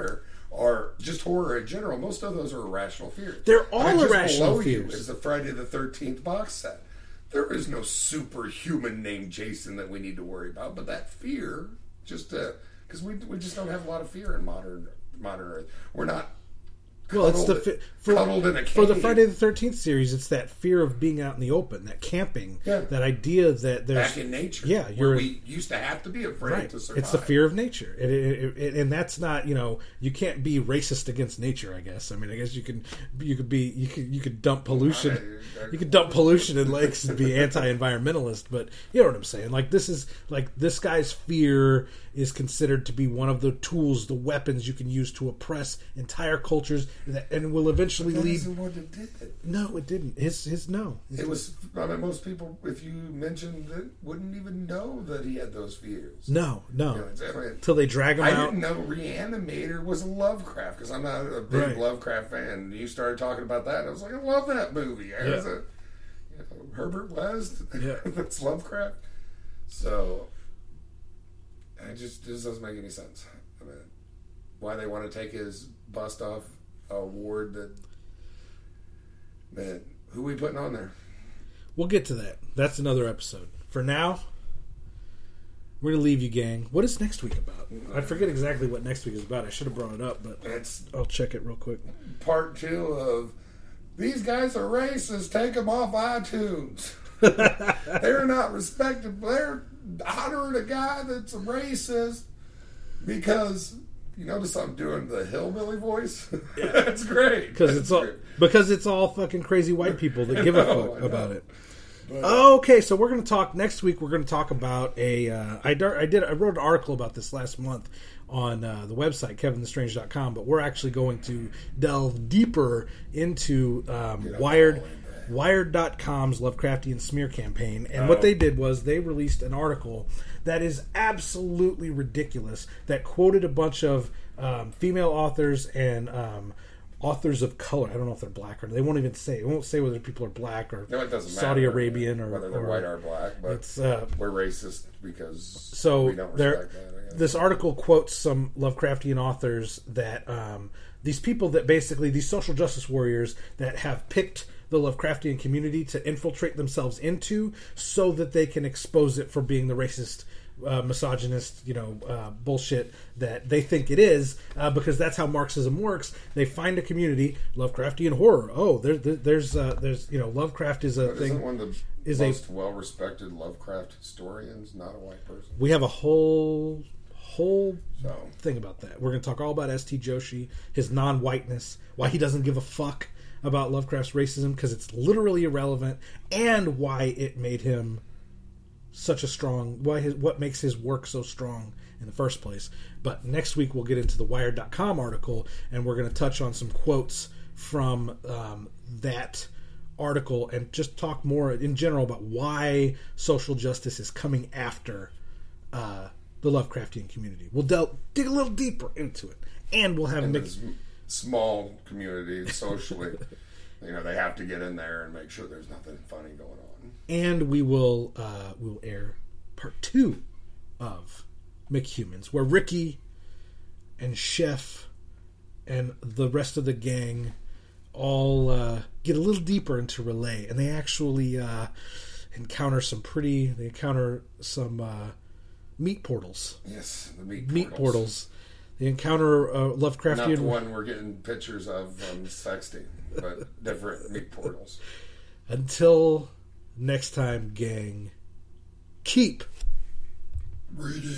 or just horror in general, most of those are irrational fears. They're all And just irrational below fears. You is the Friday the thirteenth box set. There is no superhuman named Jason that we need to worry about, but that fear, just because we we just don't have a lot of fear in modern modern Earth. We're not. Well, it's the Cuddled- fi- for, cuddled in a for the cave. Friday the thirteenth series. It's that fear of being out in the open, that camping, Yeah. that idea that there's Back in nature. Yeah, where you're we used to have to be afraid right. to survive. It's the fear of nature, it, it, it, and that's not, you know, you can't be racist against nature. I guess. I mean, I guess you can you could be you could you could dump pollution, I- I- you could dump pollution in lakes and be anti-environmentalist, but you know what I'm saying. Like this is like this guy's fear is considered to be one of the tools, the weapons you can use to oppress entire cultures, that, and will eventually That lead. isn't what it did. No, it didn't. His his no. It was. I mean, most people, if you mentioned it, wouldn't even know that he had those fears. No, no. You know, it's- I mean, Till they drag him I out. didn't know Reanimator was Lovecraft because I'm not a big Right. Lovecraft fan. You started talking about that, and I was like, I love that movie. I Yeah. was a, you know, Herbert West. Yeah. That's Lovecraft. So it just just doesn't make any sense. I mean, why they want to take his bust off a ward that. Man, who we putting on there? We'll get to that. That's another episode. For now, we're gonna leave you, gang. What is next week about? I forget exactly what next week is about. I should have brought it up, but It's I'll check it real quick. part two of these guys are racist. Take them off iTunes. They're not respected. They're honoring a guy that's a racist because you notice I'm doing the hillbilly voice. Yeah. That's great Because it's all That's because it's all fucking crazy white people that give a know, fuck I know. about it. But, Okay, so we're going to talk next week. We're going to talk about a. Uh, I, dar- I did. I wrote an article about this last month on uh, the website kevin the strange dot com, but we're actually going to delve deeper into um, Dude, I'm Wired. following that. Wired dot com's Lovecraftian smear campaign. And Oh. what they did was they released an article that is absolutely ridiculous that quoted a bunch of um, female authors and um, authors of color. I don't know if they're black or they won't even say. It won't say whether people are black or No, it doesn't matter. Saudi Arabian or whether they're or- white or black, but it's uh, we're racist because so we don't there. respect that. I guess. This article quotes some Lovecraftian authors that um, these people that basically these social justice warriors that have picked the Lovecraftian community to infiltrate themselves into, so that they can expose it for being the racist, uh, misogynist, you know, uh, bullshit that they think it is, uh, because that's how Marxism works. They find a community, Lovecraftian horror. Oh, there, there, there's, uh, there's, you know, Lovecraft is a But thing. isn't one of the is a- most well-respected Lovecraft historians not a white person? We have a whole, whole So thing about that. We're going to talk all about S T Joshi, his non-whiteness, why he doesn't give a fuck about Lovecraft's racism because it's literally irrelevant, and why it made him such a strong, why his, what makes his work so strong in the first place. But next week we'll get into the Wired dot com article, and we're going to touch on some quotes from um, that article and just talk more in general about why social justice is coming after uh, the Lovecraftian community. We'll del- dig a little deeper into it, and we'll have in Mick- this small community socially, you know, they have to get in there and make sure there's nothing funny going on. and we will uh, we will air part two of McHumans, where Ricky and Chef and the rest of the gang all uh, get a little deeper into Relay, and they actually uh, encounter some pretty. They encounter some uh, meat portals. Yes, the meat, Meat portals. portals. They encounter uh, Not Lovecraftian. the one we're getting pictures of on sexting, but different meat portals. Until next time, gang. Keep Reading.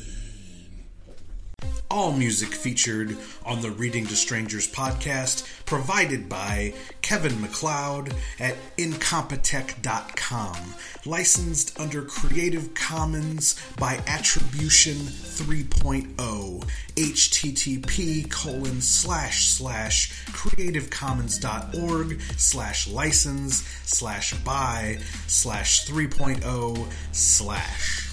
All music featured on the Reading to Strangers podcast provided by Kevin MacLeod at incompetech dot com. Licensed under Creative Commons by Attribution three point oh. http colon slash slash creativecommons.org slash license slash by slash 3.0 slash.